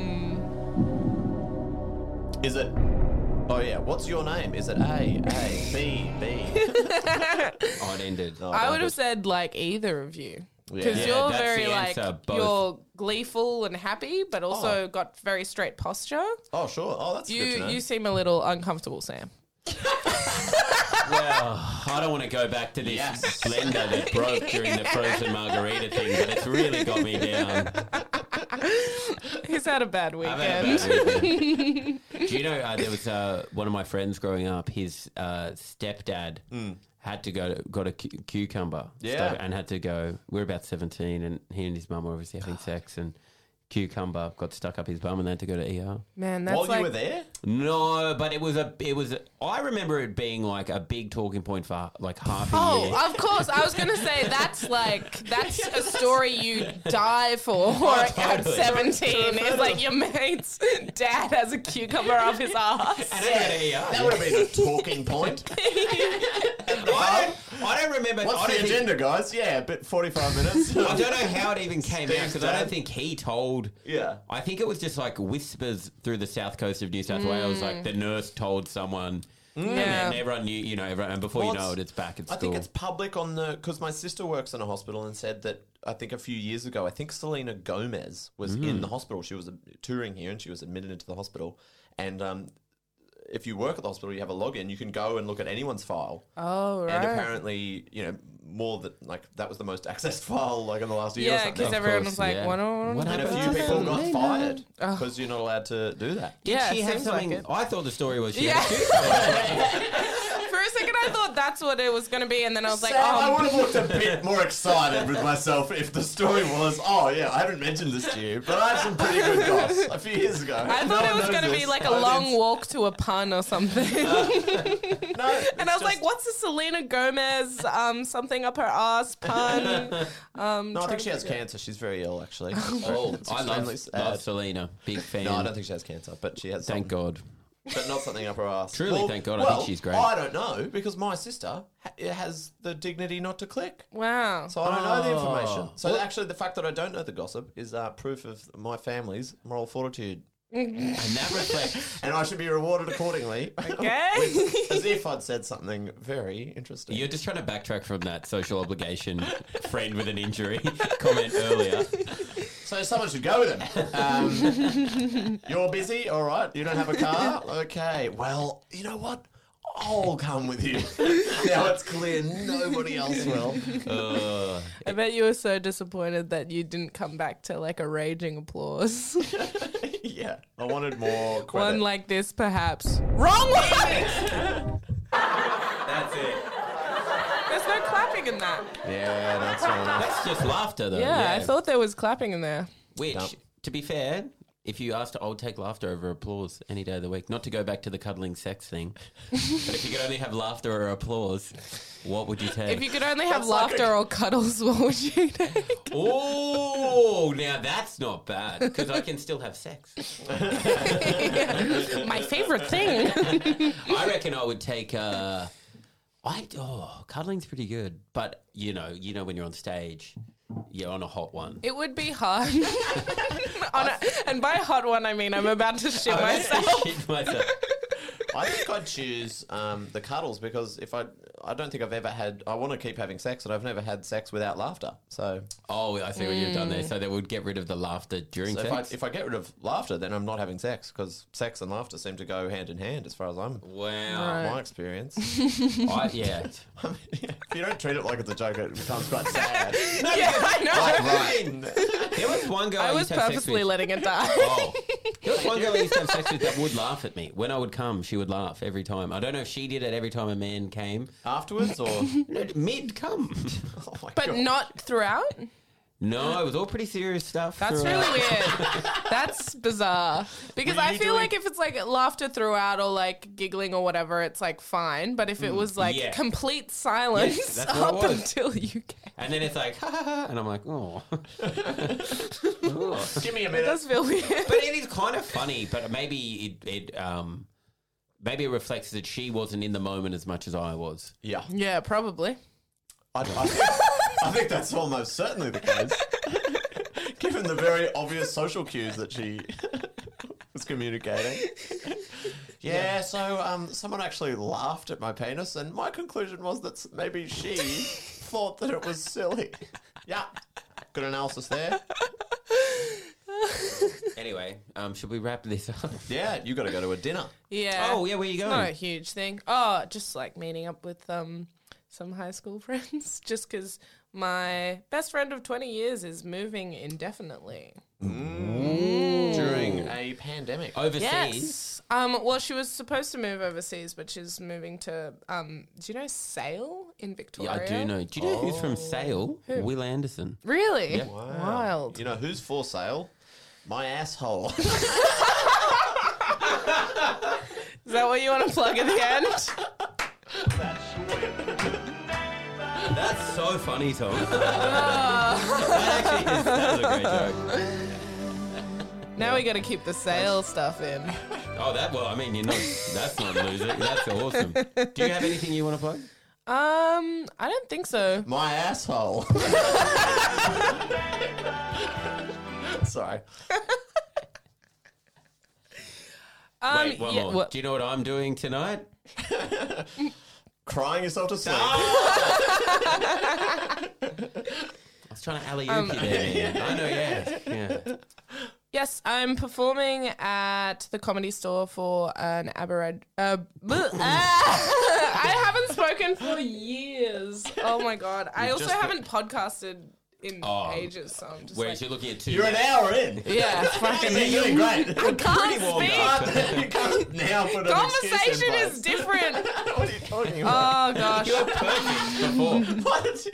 Is it... Oh, yeah. What's your name? Is it A, B, B? Oh, it ended. Oh, I would no, have said like either of you. Because Yeah, you're that's very the like answer, both. you're gleeful and happy, but also got very straight posture. Oh, sure. Oh, that's good to know. You seem a little uncomfortable, Sam. Well, I don't want to go back to this blender that broke during the frozen margarita thing, but it's really got me down. He's had a bad I've weekend. had a bad weekend. Do you know there was one of my friends growing up? His stepdad had to got a cucumber, Yeah. and had to go. We were about 17, and he and his mum were obviously having sex, and cucumber got stuck up his bum, and they had to go to ER. Man, that's While like you were there? No, but it was. I remember it being like a big talking point for like half a year. Oh, of course. I was going to say that's a story you die for at totally. 17. It's like your mate's dad has a cucumber up his ass. And I had to ER. That would have been a talking point. I don't remember. What's I the don't think- agenda, guys? Yeah, but 45 minutes. I don't know how it even came out Steve's because I dad. don't think he told. Yeah. I think it was just like whispers through the south coast of New South Wales. Like the nurse told someone, and then everyone knew, everyone, and before Well, you know it, it's back at I school. think it's public on the... Because my sister works in a hospital and said that, I think a few years ago, I think Selena Gomez was in the hospital. She was touring here and she was admitted into the hospital. And if you work at the hospital, you have a login. You can go and look at anyone's file. Oh, right. And apparently, more that that was the most accessed file in the last year or Yeah, something. because everyone course, was like, yeah. what What And a happened? few people got fired Oh. because you're not allowed to do that. Did Yeah, she have seems like something? it. I thought the story was she Yeah. had a cucumber. For a second, I thought that's what it was going to be, and then I was like, Sam, I would oh, have looked a bit more excited with myself if the story was, oh yeah, I haven't mentioned this to you, but I had some pretty good goss a few years ago. I thought it was going to be like a long walk to a pun or something. No, And I was like, what's the Selena Gomez something up her ass pun? No, I think she has cancer. She's very ill, actually. Oh, It's I extremely love sad. Selena. Big fan. No, I don't think she has cancer, but she has Thank something, God. but not something up her ass. Truly, thank God. I think she's great. I don't know, because my sister has the dignity not to click. Wow. So I don't know the information. Oh. So actually, the fact that I don't know the gossip is proof of my family's moral fortitude. And that reflects. And I should be rewarded accordingly. Okay. As if I'd said something very interesting. You're just trying to backtrack from that social obligation friend with an injury comment earlier. So someone should go with him. You're busy? All right. You don't have a car? Okay. Well, you know what? I'll come with you. Now it's clear nobody else will. I bet you were so disappointed that you didn't come back to like a raging applause. Yeah. I wanted more credit. One like this, perhaps. Wrong one! That's it. There's no clapping in that. Yeah, that's right. That's just laughter, though. Yeah, I thought there was clapping in there. Which, to be fair, if you asked, I would take laughter over applause any day of the week. Not to go back to the cuddling sex thing, but if you could only have laughter or applause, what would you take? If you could only have laughter or cuddles, what would you take? Oh, now that's not bad because I can still have sex. My favorite thing. I reckon I would take. Cuddling's pretty good, but you know when you're on stage, you're on a hot one. It would be hard. And by hot one, I mean I'm about to shit myself. I think I'd choose the cuddles because I don't think I've ever had. I want to keep having sex, but I've never had sex without laughter. So I see what you've done there. So that would get rid of the laughter during sex. If I get rid of laughter, then I'm not having sex because sex and laughter seem to go hand in hand, as far as I'm. Wow, my experience. Yeah. I mean, if you don't treat it like it's a joke, it becomes quite sad. Yeah, I know. Right. There was one girl I was used to have sex purposely with. letting it die. Oh. There was one girl I used to have sex with that would laugh at me. When I would come, she would laugh every time. I don't know if she did it every time a man came. Afterwards or? Mid-come. Oh my But God. not throughout? No, it was all pretty serious stuff. That's throughout. really weird. That's bizarre. Because Were you I feel like if it's like laughter throughout or like giggling or whatever, it's like fine. But if it was like Yeah. complete silence Yes, that's what it up was. until you came. And then it's like, ha ha ha. And I'm like, oh. Give me a It minute. does feel weird. But it is kind of funny, but maybe it reflects that she wasn't in the moment as much as I was. Yeah. Yeah, probably. I think that's almost certainly the case. Given the very obvious social cues that she was communicating. Yeah, so someone actually laughed at my penis, and my conclusion was that maybe she thought that it was silly. Yeah, good analysis there. Anyway, should we wrap this up? Yeah, you got to go to a dinner. Yeah. Oh, yeah, where you It's going? not a huge thing. Oh, just like meeting up with some high school friends. Just because my best friend of 20 years is moving indefinitely. During a pandemic. Overseas? Yes. Well, she was supposed to move overseas, but she's moving to, do you know Sale in Victoria? Yeah, I do know. Do you know who's from Sale? Will Anderson. Really? Yeah. Wild. You know who's for sale? My asshole. Is that what you want to plug at the end? That's so funny, Tom. That was a great joke. Now we got to keep the Sale stuff in. Oh, that's not losing. That's awesome. Do you have anything you want to plug? I don't think so. My asshole. Sorry. Wait, one yeah, more. what- Do you know what I'm doing tonight? Crying yourself to sleep. I was trying to alley-oop you there, man. I know, yeah. Yes, I'm performing at the Comedy Store for an I haven't spoken for years. Oh my god! I also haven't podcasted in ages, so I'm just Whereas like, you're looking at 2 You're an hour in. yeah, fucking. You're doing great. I can't warmed speak. up. You can't now put an Conversation excuse in is place. different. What are you talking about? Oh gosh. You're perfect before. What?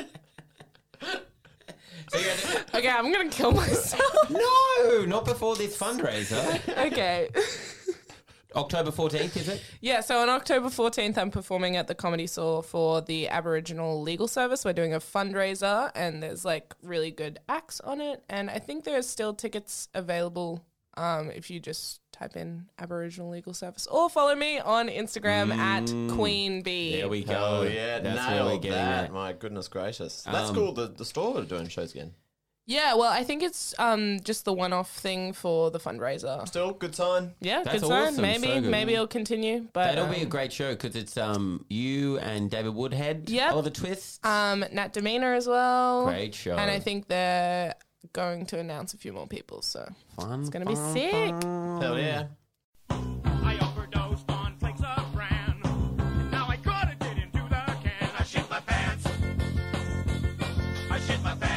Okay, I'm gonna kill myself. No, not before this fundraiser. Okay. October 14th, is it? Yeah, so on October 14th, I'm performing at the Comedy Store for the Aboriginal Legal Service. We're doing a fundraiser, and there's like really good acts on it. And I think there's still tickets available if you just type in Aboriginal Legal Service, or follow me on Instagram at Queen Bee. There we go. Oh yeah, That's where we're nailed getting that. at. My goodness gracious. That's cool. The store are doing shows again. Yeah, well, I think it's just the one-off thing for the fundraiser. Still, good sign. Yeah, That's good sign. awesome. Maybe, So good. maybe it'll continue. But That'll be a great show because it's you and David Woodhead, Yep. Oliver Twist. Nat Demeanor as well. Great show. And I think they're going to announce a few more people. So Fun. it's going to be sick. Hell yeah. I overdosed on flakes of bran. Now I gotta get into the can. I shit my pants. I shit my pants.